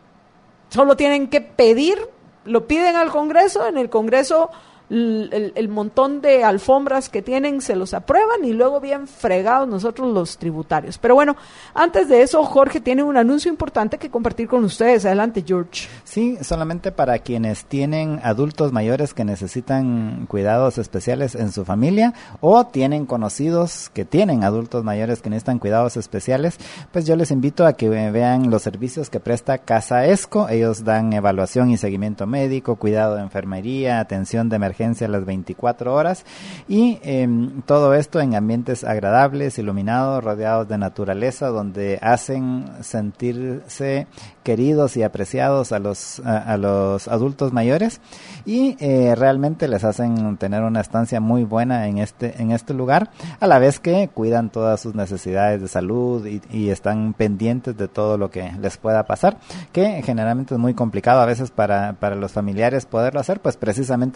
Solo tienen que pedir, lo piden al Congreso, en el Congreso el, el, el montón de alfombras que tienen se los aprueban, y luego bien fregados nosotros los tributarios. Pero bueno, antes de eso, Jorge tiene un anuncio importante que compartir con ustedes. Adelante, George. Sí, solamente para quienes tienen adultos mayores que necesitan cuidados especiales en su familia, o tienen conocidos que tienen adultos mayores que necesitan cuidados especiales, pues yo les invito a que vean los servicios que presta Casa Esco. Ellos dan evaluación y seguimiento médico, cuidado de enfermería, atención de emergencia a las veinticuatro horas, y eh, todo esto en ambientes agradables, iluminados, rodeados de naturaleza, donde hacen sentirse queridos y apreciados a los a, a los adultos mayores, y eh, realmente les hacen tener una estancia muy buena en este en este lugar, a la vez que cuidan todas sus necesidades de salud y, y están pendientes de todo lo que les pueda pasar, que generalmente es muy complicado a veces para para los familiares poderlo hacer, pues precisamente para eso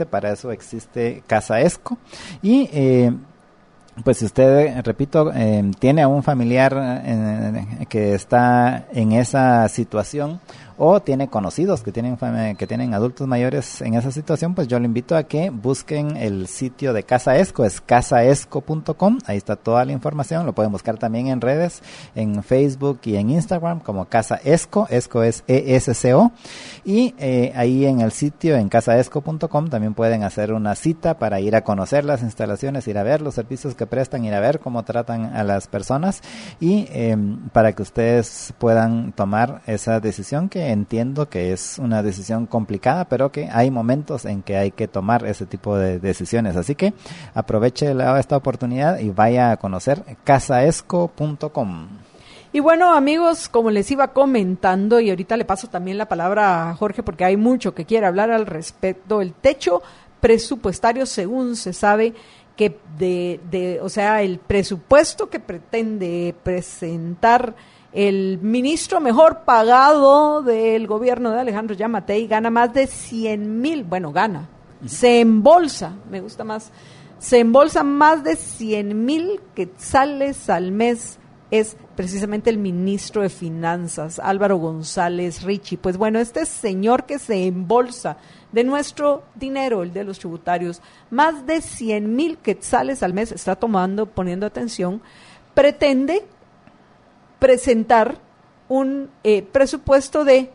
eso existe Casa Esco. Y eh, pues si usted, repito, eh, tiene a un familiar eh, que está en esa situación, o tiene conocidos que tienen que tienen adultos mayores en esa situación, pues yo le invito a que busquen el sitio de Casa Esco, es casa esco punto com, ahí está toda la información, lo pueden buscar también en redes, en Facebook y en Instagram como Casa Esco, Esco es E S C O, y eh, ahí en el sitio, en casa esco punto com, también pueden hacer una cita para ir a conocer las instalaciones, ir a ver los servicios que prestan, ir a ver cómo tratan a las personas, y eh, para que ustedes puedan tomar esa decisión, que entiendo que es una decisión complicada, pero que hay momentos en que hay que tomar ese tipo de decisiones. Así que aproveche la, esta oportunidad y vaya a conocer casa esco punto com. Y bueno, amigos, como les iba comentando, y ahorita le paso también la palabra a Jorge porque hay mucho que quiere hablar al respecto, el techo presupuestario, según se sabe, que de, de, o sea, el presupuesto que pretende presentar el ministro mejor pagado del gobierno de Alejandro Yamatei, gana más de cien mil, bueno, gana, se embolsa, me gusta más, se embolsa más de cien mil quetzales al mes, es precisamente el ministro de Finanzas, Álvaro González Richie. Pues bueno, este señor que se embolsa de nuestro dinero, el de los tributarios, más de cien mil quetzales al mes, está tomando, poniendo atención, pretende presentar un eh, presupuesto de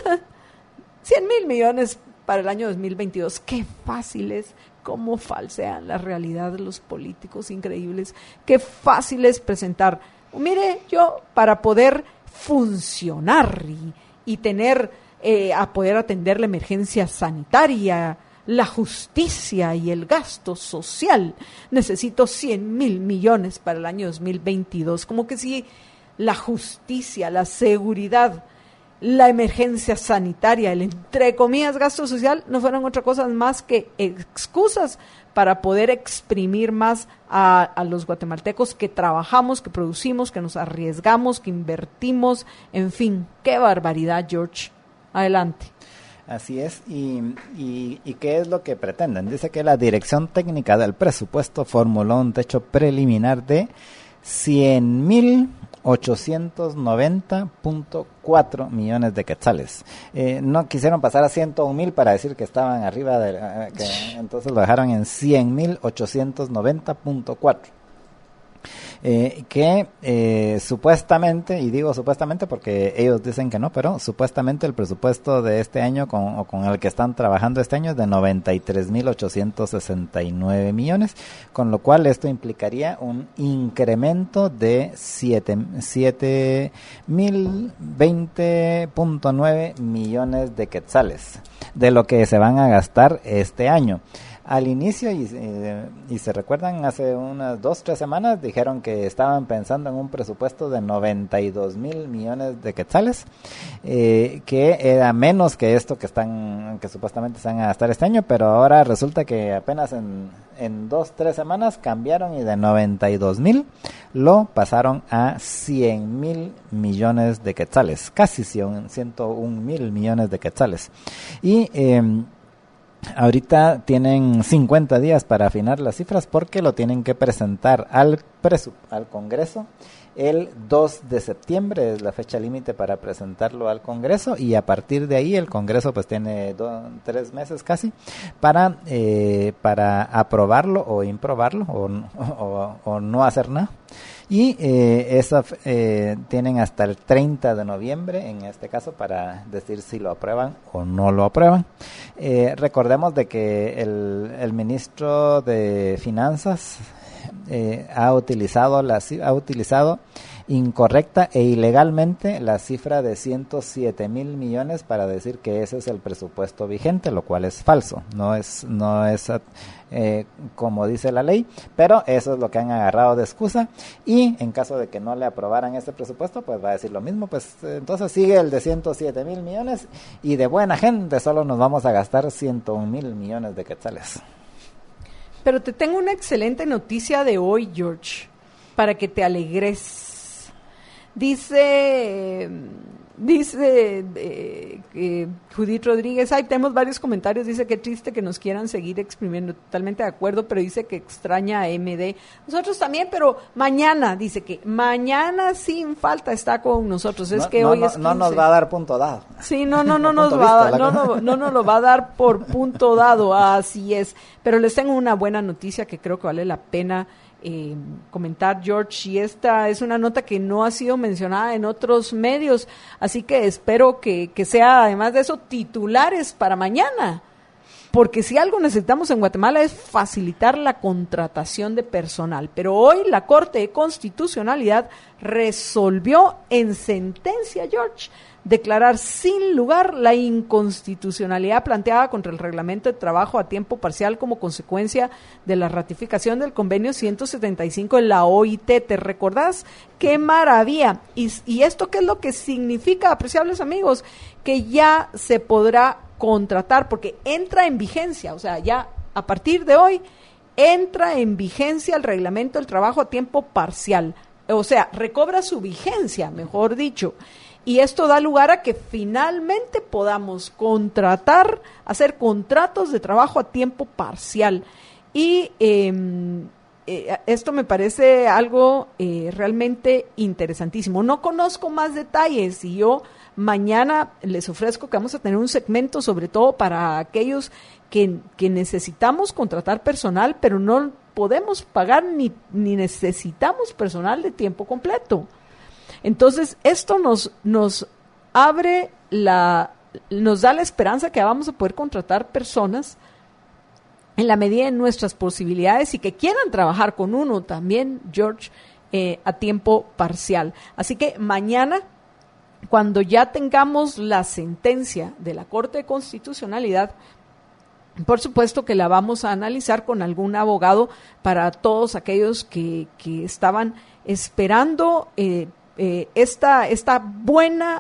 cien mil millones para el año dos mil veintidós. Qué fácil es, cómo falsean la realidad de los políticos, increíbles. Qué fácil es presentar, mire, yo para poder funcionar y, y tener, eh, a poder atender la emergencia sanitaria, la justicia y el gasto social, necesito cien mil millones para el año dos mil veintidós. Como que si la justicia, la seguridad, la emergencia sanitaria, el entre comillas gasto social, no fueron otra cosa más que excusas para poder exprimir más a, a los guatemaltecos que trabajamos, que producimos, que nos arriesgamos, que invertimos, en fin, qué barbaridad, George. Adelante. Así es, y, y, y ¿qué es lo que pretenden? Dice que la Dirección Técnica del Presupuesto formuló un techo preliminar de cien mil ochocientos noventa punto cuatro millones de quetzales. Eh, no quisieron pasar a ciento un mil para decir que estaban arriba, de, eh, que entonces lo dejaron en cien mil ochocientos noventa punto cuatro. Eh, que eh, supuestamente, y digo supuestamente porque ellos dicen que no, pero supuestamente el presupuesto de este año con, o con el que están trabajando este año es de noventa y tres mil ochocientos sesenta y nueve millones, con lo cual esto implicaría un incremento de siete mil veinte punto nueve millones de quetzales de lo que se van a gastar este año. Al inicio, y, eh, y se recuerdan, hace unas dos, tres semanas dijeron que estaban pensando en un presupuesto de noventa y dos mil millones de quetzales, eh, que era menos que esto que están, que supuestamente se van a gastar este año, pero ahora resulta que apenas en, en dos, tres semanas cambiaron y de noventa y dos mil lo pasaron a cien mil millones de quetzales, casi ciento un mil millones de quetzales. Y eh, ahorita tienen cincuenta días para afinar las cifras porque lo tienen que presentar al presu- al Congreso. El dos de septiembre es la fecha límite para presentarlo al Congreso, y a partir de ahí el Congreso pues tiene do, tres meses casi para eh, para aprobarlo o improbarlo o, o, o no hacer nada. Y eh, esa, eh, tienen hasta el treinta de noviembre en este caso para decir si lo aprueban o no lo aprueban. Eh, recordemos de que el, el ministro de Finanzas eh, ha utilizado la, ha utilizado incorrecta e ilegalmente la cifra de ciento siete mil millones para decir que ese es el presupuesto vigente, lo cual es falso, no es no es eh, como dice la ley, pero eso es lo que han agarrado de excusa, y en caso de que no le aprobaran este presupuesto, pues va a decir lo mismo, pues entonces sigue el de ciento siete mil millones y de buena gente solo nos vamos a gastar ciento un mil millones de quetzales. Pero te tengo una excelente noticia de hoy, George, para que te alegres. Dice Dice eh, eh, Judith Rodríguez, ay, tenemos varios comentarios, dice que triste que nos quieran seguir exprimiendo, totalmente de acuerdo, pero dice que extraña a M D. Nosotros también, pero mañana, dice que mañana sin falta está con nosotros, es no, que no, hoy no, es quince. No nos va a dar punto dado. Sí, no, no, no nos va a, no, no, no nos lo va a dar por punto dado, así es, pero les tengo una buena noticia que creo que vale la pena Eh, comentar, George, y esta es una nota que no ha sido mencionada en otros medios, así que espero que, que sea, además de eso, titulares para mañana, porque si algo necesitamos en Guatemala es facilitar la contratación de personal, pero hoy la Corte de Constitucionalidad resolvió en sentencia, George, declarar sin lugar la inconstitucionalidad planteada contra el reglamento de trabajo a tiempo parcial como consecuencia de la ratificación del convenio ciento setenta y cinco de la O I T. ¿Te recordás? ¡Qué maravilla! ¿Y, y esto qué es lo que significa, apreciables amigos? Que ya se podrá contratar, porque entra en vigencia, o sea, ya a partir de hoy entra en vigencia el reglamento del trabajo a tiempo parcial, o sea, recobra su vigencia, mejor dicho. Y esto da lugar a que finalmente podamos contratar, hacer contratos de trabajo a tiempo parcial. Y eh, eh, esto me parece algo eh, realmente interesantísimo. No conozco más detalles y yo mañana les ofrezco que vamos a tener un segmento sobre todo para aquellos que, que necesitamos contratar personal, pero no podemos pagar ni, ni necesitamos personal de tiempo completo. Entonces, esto nos, nos abre la, nos da la esperanza que vamos a poder contratar personas en la medida de nuestras posibilidades y que quieran trabajar con uno también, George, eh, a tiempo parcial. Así que mañana, cuando ya tengamos la sentencia de la Corte de Constitucionalidad, por supuesto que la vamos a analizar con algún abogado para todos aquellos que, que estaban esperando eh, Eh, esta, esta buena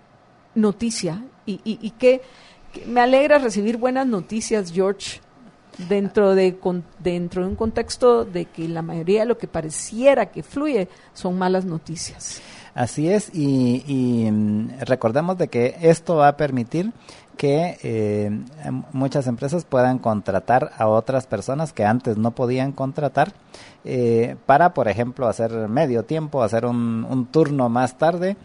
noticia y, y, y que, que me alegra recibir buenas noticias, George, dentro de, con, dentro de un contexto de que la mayoría de lo que pareciera que fluye son malas noticias. Así es, y, y recordemos de que esto va a permitir que eh, muchas empresas puedan contratar a otras personas que antes no podían contratar eh, para, por ejemplo, hacer medio tiempo, hacer un, un turno más tarde,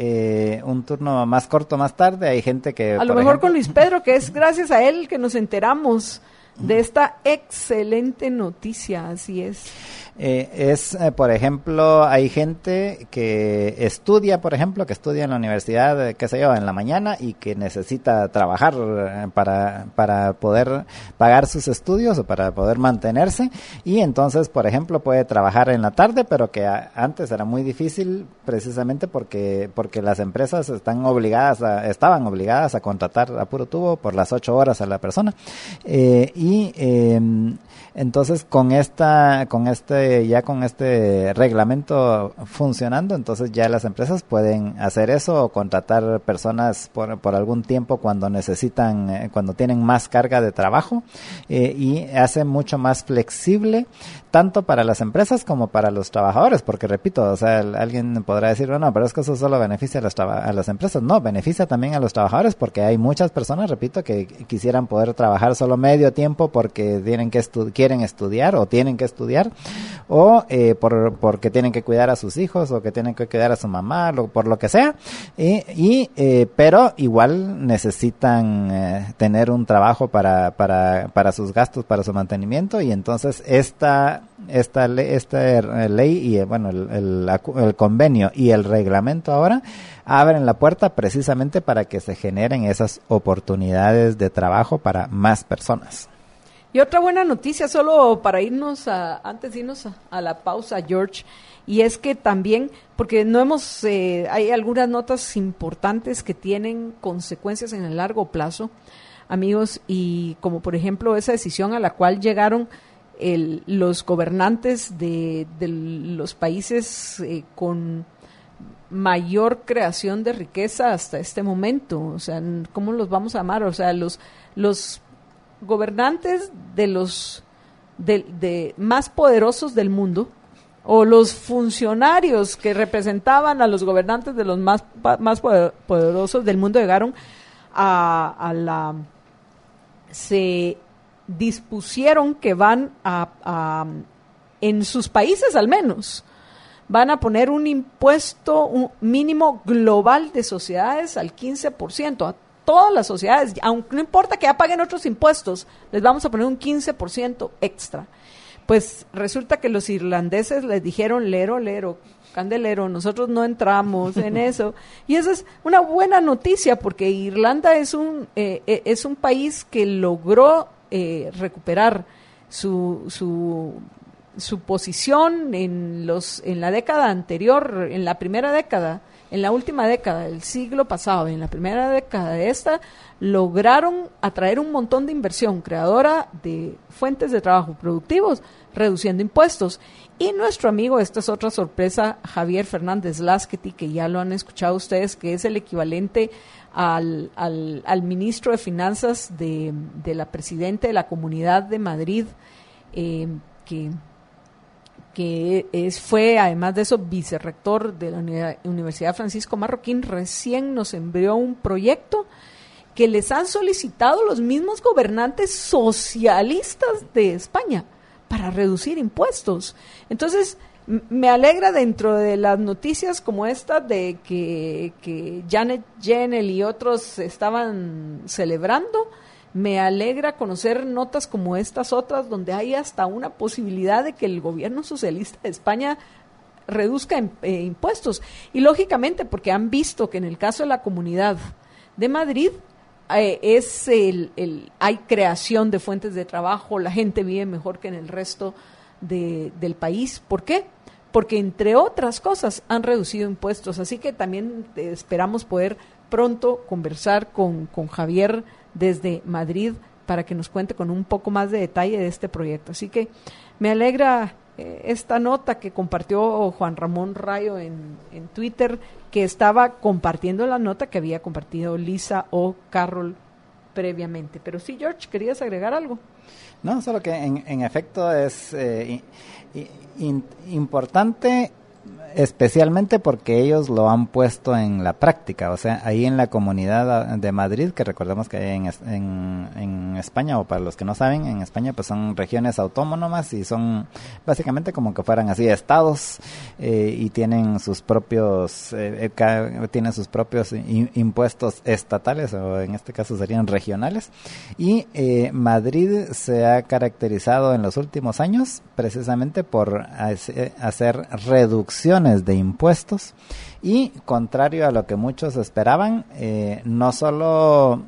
eh, un turno más corto más tarde. Hay gente que... A lo mejor ejemplo, con Luis Pedro, que es gracias a él que nos enteramos de esta excelente noticia, así es. Eh, es, eh, por ejemplo, hay gente que estudia, por ejemplo, que estudia en la universidad, eh, qué sé yo, en la mañana y que necesita trabajar eh, para, para poder pagar sus estudios o para poder mantenerse, y entonces, por ejemplo, puede trabajar en la tarde, pero que a, antes era muy difícil precisamente porque, porque las empresas están obligadas a, estaban obligadas a contratar a puro tubo por las ocho horas a la persona, eh, y eh, entonces con esta, con este, ya con este reglamento funcionando, entonces ya las empresas pueden hacer eso o contratar personas por, por algún tiempo cuando necesitan, eh, cuando tienen más carga de trabajo, eh, y hace mucho más flexible tanto para las empresas como para los trabajadores, porque repito, o sea, el, alguien podrá decir, bueno, pero es que eso solo beneficia a las, traba- a las empresas. No, beneficia también a los trabajadores, porque hay muchas personas, repito, que quisieran poder trabajar solo medio tiempo porque tienen que estu- quieren estudiar o tienen que estudiar, o eh, por, porque tienen que cuidar a sus hijos o que tienen que cuidar a su mamá, lo, por lo que sea, y, y eh, pero igual necesitan eh, tener un trabajo para, para, para sus gastos, para su mantenimiento, y entonces esta esta ley, esta ley y bueno el, el, el convenio y el reglamento ahora abren la puerta precisamente para que se generen esas oportunidades de trabajo para más personas. Y otra buena noticia, solo para irnos a, antes de irnos a, a la pausa, George, y es que también, porque no hemos, eh, hay algunas notas importantes que tienen consecuencias en el largo plazo, amigos, y como por ejemplo esa decisión a la cual llegaron El, los gobernantes de, de los países eh, con mayor creación de riqueza hasta este momento, o sea, ¿cómo los vamos a llamar? O sea, los los gobernantes de los de, de más poderosos del mundo, o los funcionarios que representaban a los gobernantes de los más, más poderosos del mundo llegaron a, a la... se dispusieron que van a, a, en sus países al menos, van a poner un impuesto un mínimo global de sociedades al quince por ciento, a todas las sociedades, aunque no importa que ya paguen otros impuestos, les vamos a poner un quince por ciento extra. Pues resulta que los irlandeses les dijeron, lero, lero, candelero, nosotros no entramos en eso. Y esa es una buena noticia, porque Irlanda es un, eh, es un país que logró eh, recuperar su, su, su posición en, los, en la década anterior, en la primera década, en la última década del siglo pasado, en la primera década de esta, lograron atraer un montón de inversión creadora de fuentes de trabajo productivos, reduciendo impuestos. Y nuestro amigo, esta es otra sorpresa, Javier Fernández Lasqueti, que ya lo han escuchado ustedes, que es el equivalente al, al, al ministro de Finanzas de, de la presidenta de la Comunidad de Madrid, eh, que, que es, fue, además de eso, vicerrector de la Universidad Francisco Marroquín, recién nos envió un proyecto que les han solicitado los mismos gobernantes socialistas de España para reducir impuestos. Entonces, m- me alegra dentro de las noticias como esta de que, que Janet Jenel y otros estaban celebrando, me alegra conocer notas como estas otras donde hay hasta una posibilidad de que el gobierno socialista de España reduzca im- eh, impuestos. Y lógicamente, porque han visto que en el caso de la Comunidad de Madrid, Eh, es el, el hay creación de fuentes de trabajo, la gente vive mejor que en el resto de, del país. ¿Por qué? Porque entre otras cosas han reducido impuestos, así que también eh, esperamos poder pronto conversar con, con Javier desde Madrid para que nos cuente con un poco más de detalle de este proyecto. Así que me alegra eh, esta nota que compartió Juan Ramón Rayo en, en Twitter, que estaba compartiendo la nota que había compartido Lisa o Carol previamente. Pero sí, George, ¿querías agregar algo? No, solo que en, en efecto es eh, in, importante, especialmente porque ellos lo han puesto en la práctica. O sea, ahí en la Comunidad de Madrid, que recordemos que hay en, en, en España, o para los que no saben, en España pues son regiones autónomas y son básicamente como que fueran así estados, eh, y tienen sus propios eh, tienen sus propios in, impuestos estatales, o en este caso serían regionales. Y eh, Madrid se ha caracterizado en los últimos años precisamente por hacer reducciones de impuestos, y contrario a lo que muchos esperaban, eh, no solo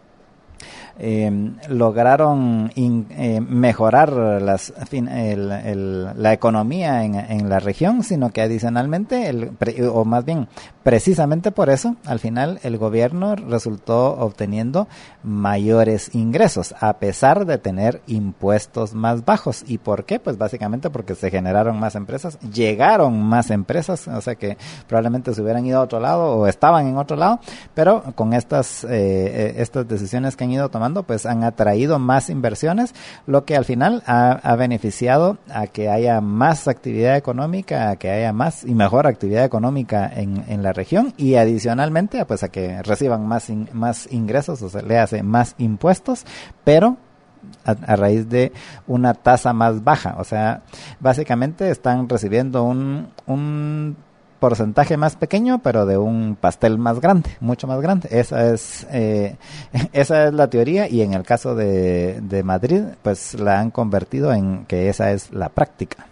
eh, lograron in, eh, mejorar las, fin, el, el, la economía en, en la región, sino que adicionalmente, el, o más bien precisamente por eso, al final el gobierno resultó obteniendo mayores ingresos, a pesar de tener impuestos más bajos. ¿Y por qué? Pues básicamente porque se generaron más empresas, llegaron más empresas, o sea que probablemente se hubieran ido a otro lado o estaban en otro lado, pero con estas eh, estas decisiones que han ido tomando, pues han atraído más inversiones, lo que al final ha, ha beneficiado a que haya más actividad económica, a que haya más y mejor actividad económica en, en la región, y adicionalmente pues a que reciban más in, más ingresos, o sea, le hace más impuestos, pero a, a raíz de una tasa más baja. O sea, básicamente están recibiendo un un porcentaje más pequeño, pero de un pastel más grande, mucho más grande. Esa es eh, esa es la teoría, y en el caso de, de Madrid, pues la han convertido en que esa es la práctica.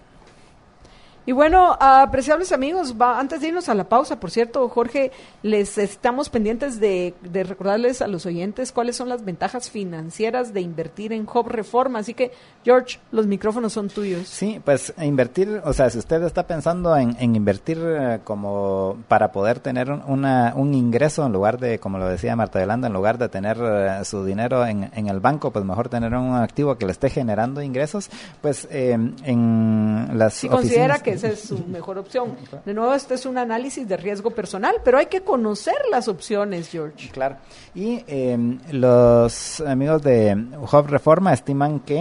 Y bueno, apreciables amigos, va, antes de irnos a la pausa, por cierto, Jorge, les estamos pendientes de, de recordarles a los oyentes cuáles son las ventajas financieras de invertir en Hub Reforma. Así que, George, los micrófonos son tuyos. Sí, pues invertir, o sea, si usted está pensando en, en invertir eh, como para poder tener una, un ingreso en lugar de, como lo decía Marta Yolanda, en lugar de tener eh, su dinero en, en el banco, pues mejor tener un activo que le esté generando ingresos, pues eh, en las si oficinas... considera que esa es su mejor opción. De nuevo, este es un análisis de riesgo personal, pero hay que conocer las opciones, George. Claro. Y eh, los amigos de Hub Reforma estiman que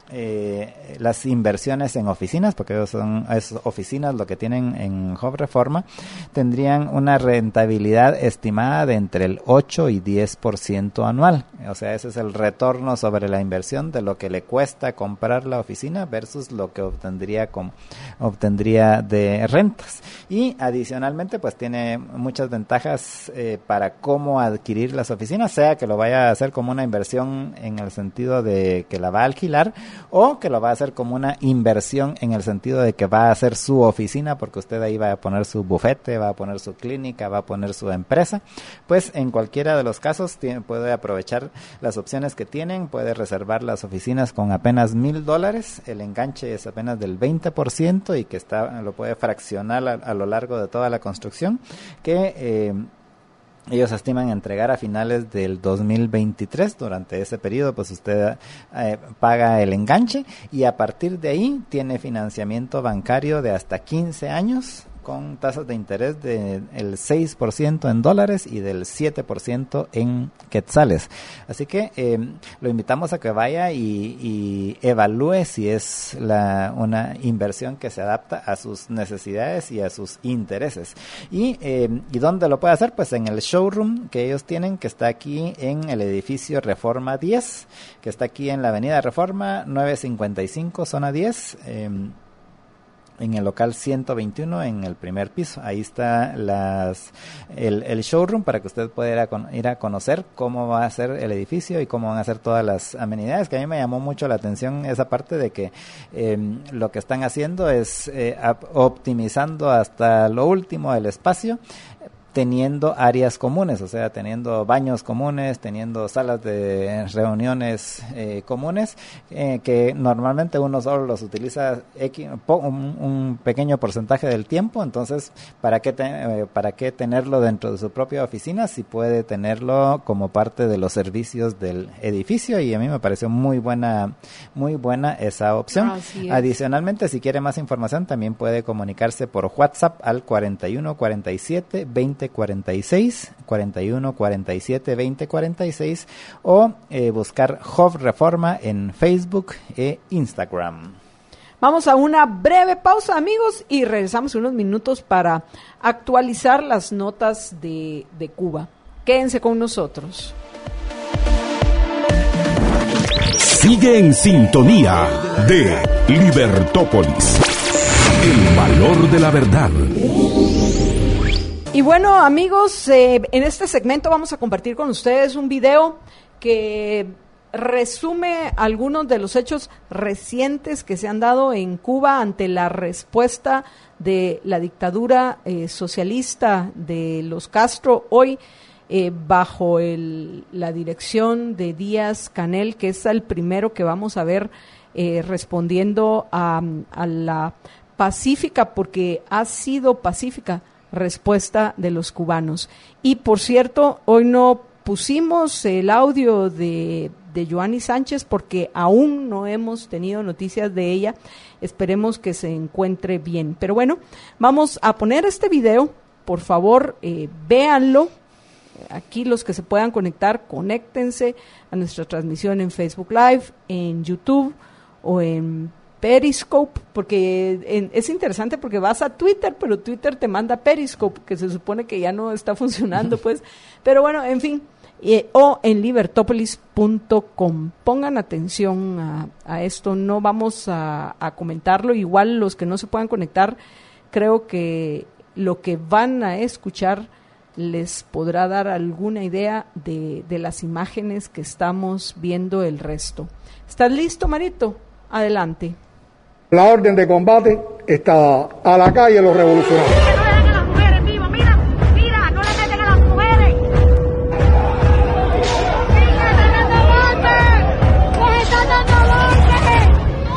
eh, las inversiones en oficinas, porque ellos son es oficinas lo que tienen en Hub Reforma, tendrían una rentabilidad estimada de entre el ocho y diez por ciento anual. O sea, ese es el retorno sobre la inversión de lo que le cuesta comprar la oficina versus lo que obtendría con, obtendría de rentas. Y adicionalmente, pues tiene muchas ventajas eh, para cómo adquirir las oficinas, sea que lo vaya a hacer como una inversión en el sentido de que la va a alquilar, o que lo va a hacer como una inversión en el sentido de que va a hacer su oficina, porque usted ahí va a poner su bufete, va a poner su clínica, va a poner su empresa. Pues en cualquiera de los casos tiene, puede aprovechar las opciones que tienen, puede reservar las oficinas con apenas mil dólares, el enganche es apenas del veinte por ciento y que está lo puede fraccionar a, a lo largo de toda la construcción, que eh, ellos estiman entregar a finales del dos mil veintitrés. Durante ese periodo, pues usted eh, paga el enganche y a partir de ahí tiene financiamiento bancario de hasta quince años con tasas de interés del seis por ciento en dólares y del siete por ciento en quetzales. Así que eh, lo invitamos a que vaya y, y evalúe si es la, una inversión que se adapta a sus necesidades y a sus intereses. ¿Y, eh, ¿y dónde lo puede hacer? Pues en el showroom que ellos tienen, que está aquí en el edificio Reforma diez, que está aquí en la avenida Reforma nueve cincuenta y cinco, zona diez, eh, en el local ciento veintiuno, en el primer piso. Ahí está las el, el showroom para que usted pueda ir a, con, ir a conocer cómo va a ser el edificio y cómo van a ser todas las amenidades, que a mí me llamó mucho la atención esa parte de que eh, lo que están haciendo es eh, optimizando hasta lo último el espacio, teniendo áreas comunes, o sea, teniendo baños comunes, teniendo salas de reuniones eh, comunes, eh, que normalmente uno solo los utiliza un, un pequeño porcentaje del tiempo. Entonces, ¿para qué, te, eh, para qué tenerlo dentro de su propia oficina si puede tenerlo como parte de los servicios del edificio? Y a mí me pareció muy buena, muy buena esa opción. Adicionalmente, si quiere más información, también puede comunicarse por WhatsApp al cuarenta y uno cuarenta y siete veinte cuarenta y seis, cuarenta y uno cuarenta y siete veinte cuarenta y seis, o eh, buscar Hub Reforma en Facebook e Instagram. Vamos a una breve pausa, amigos, y regresamos unos minutos para actualizar las notas de, de Cuba. Quédense con nosotros. Sigue en sintonía de Libertópolis, el valor de la verdad. Y bueno, amigos, eh, en este segmento vamos a compartir con ustedes un video que resume algunos de los hechos recientes que se han dado en Cuba ante la respuesta de la dictadura eh, socialista de los Castro, hoy eh, bajo el, la dirección de Díaz-Canel, que es el primero que vamos a ver eh, respondiendo a, a la pacífica, porque ha sido pacífica, respuesta de los cubanos. Y por cierto, hoy no pusimos el audio de, de Yoani Sánchez porque aún no hemos tenido noticias de ella. Esperemos que se encuentre bien. Pero bueno, vamos a poner este video. Por favor, eh, véanlo. Aquí los que se puedan conectar, conéctense a nuestra transmisión en Facebook Live, en YouTube o en Periscope, porque en, es interesante porque vas a Twitter, pero Twitter te manda Periscope, que se supone que ya no está funcionando, pues. Pero bueno, en fin, eh, o en libertopolis punto com. Pongan atención a, a esto, no vamos a, a comentarlo. Igual los que no se puedan conectar, creo que lo que van a escuchar les podrá dar alguna idea de, de las imágenes que estamos viendo el resto. ¿Estás listo, Marito? Adelante. La orden de combate está a la calle los revolucionarios. Que no le den a las mujeres, viva, mira, mira, no le meten a las mujeres. ¡Sigue dando golpes! ¡Les están dando golpes!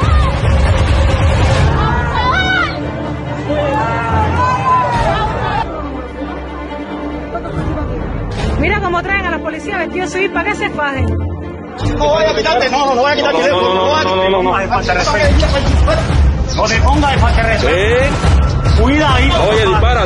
Mira cómo traen a la policía vestidos civil para que se fajen. No voy a quitarte, no, no, no voy a quitarte. No, no, no, no, no, no, no, falta de respeto. No te pongas de falta de respeto. Cuidadito. Oye, dispara.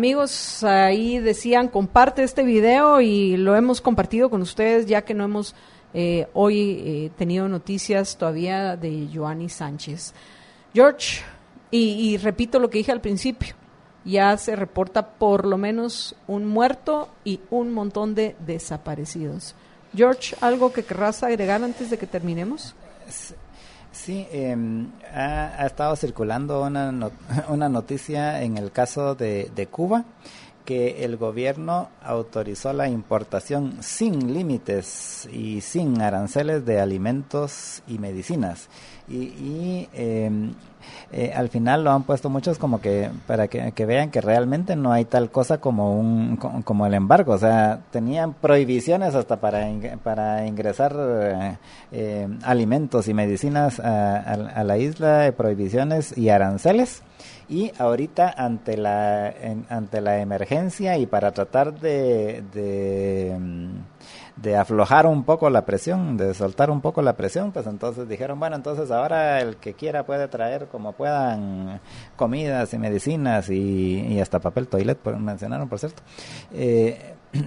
amigos, ahí decían, comparte este video y lo hemos compartido con ustedes ya que no hemos eh, hoy eh, tenido noticias todavía de Joanny Sánchez. George, y, y repito lo que dije al principio, ya se reporta por lo menos un muerto y un montón de desaparecidos. George, ¿algo que querrás agregar antes de que terminemos? Sí, eh, ha, ha estado circulando una, not- una noticia en el caso de, de Cuba, que el gobierno autorizó la importación sin límites y sin aranceles de alimentos y medicinas. Y, y eh, eh, al final lo han puesto muchos como que para que, que vean que realmente no hay tal cosa como un como el embargo. O sea, tenían prohibiciones hasta para ing- para ingresar eh, eh, alimentos y medicinas a, a, a la isla, eh, prohibiciones y aranceles. Y ahorita ante la en, ante la emergencia y para tratar de, de de aflojar un poco la presión, de soltar un poco la presión, pues entonces dijeron, bueno, entonces ahora el que quiera puede traer como puedan comidas y medicinas y, y hasta papel toilet, por, mencionaron por cierto. Eh,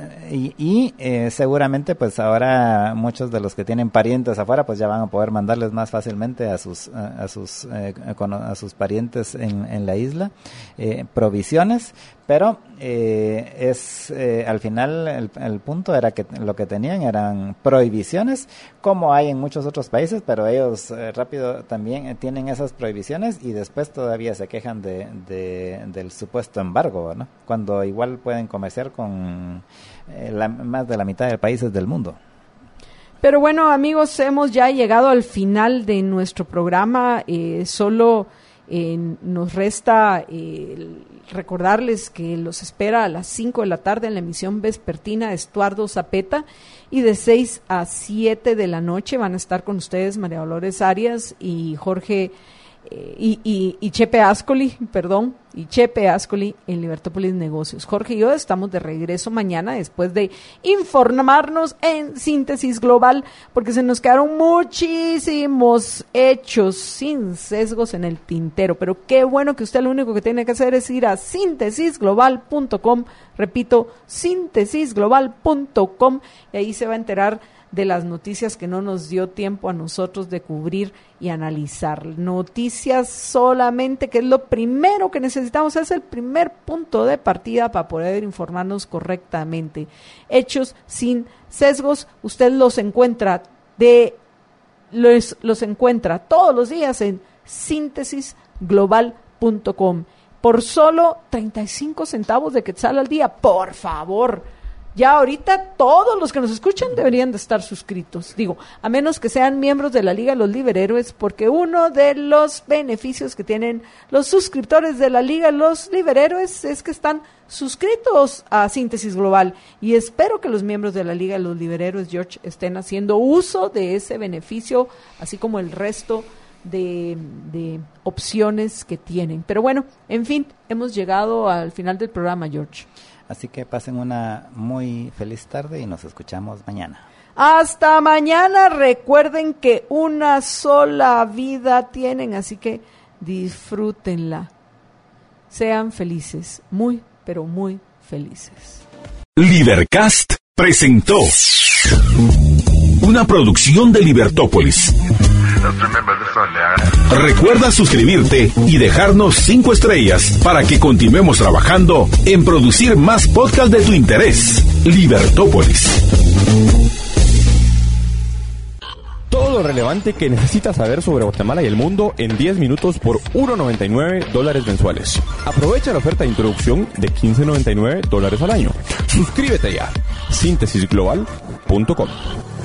y y eh, seguramente pues ahora muchos de los que tienen parientes afuera pues ya van a poder mandarles más fácilmente a sus a, a sus eh, a sus parientes en, en la isla eh, provisiones, pero eh, es eh, al final el, el punto era que lo que tenían eran prohibiciones, como hay en muchos otros países, pero ellos eh, rápido también eh, tienen esas prohibiciones y después todavía se quejan de, de del supuesto embargo, ¿no? Cuando igual pueden comerciar con eh, la, más de la mitad de países del mundo. Pero bueno, amigos, hemos ya llegado al final de nuestro programa. Eh, solo eh, nos resta eh, recordarles que los espera a las cinco de la tarde en la emisión vespertina Estuardo Zapeta, y de seis a siete de la noche van a estar con ustedes María Dolores Arias y Jorge eh, y, y, y Chepe Ascoli, perdón, y Chepe Ascoli en Libertópolis Negocios. Jorge y yo estamos de regreso mañana después de informarnos en Síntesis Global, porque se nos quedaron muchísimos hechos sin sesgos en el tintero, pero qué bueno que usted lo único que tiene que hacer es ir a síntesis global punto com, repito, síntesis global punto com, y ahí se va a enterar de las noticias que no nos dio tiempo a nosotros de cubrir y analizar. Noticias solamente, que es lo primero que necesitamos, es el primer punto de partida para poder informarnos correctamente. Hechos sin sesgos, usted los encuentra de los, los encuentra todos los días en síntesis global punto com por solo treinta y cinco centavos de quetzal al día. Por favor, ya ahorita todos los que nos escuchan deberían de estar suscritos, digo, a menos que sean miembros de la Liga de los Liberhéroes, porque uno de los beneficios que tienen los suscriptores de la Liga de los Liberhéroes es que están suscritos a Síntesis Global, y espero que los miembros de la Liga de los Liberhéroes, George, estén haciendo uso de ese beneficio, así como el resto de, de opciones que tienen. Pero bueno, en fin, hemos llegado al final del programa, George. Así que pasen una muy feliz tarde y nos escuchamos mañana. Hasta mañana. Recuerden que una sola vida tienen, así que disfrútenla. Sean felices, muy, pero muy felices. Libercast presentó una producción de Libertópolis. Recuerda suscribirte y dejarnos cinco estrellas para que continuemos trabajando en producir más podcasts de tu interés. Libertópolis. Todo lo relevante que necesitas saber sobre Guatemala y el mundo en diez minutos por uno noventa y nueve dólares mensuales. Aprovecha la oferta de introducción de quince noventa y nueve dólares al año. Suscríbete ya. síntesis global punto com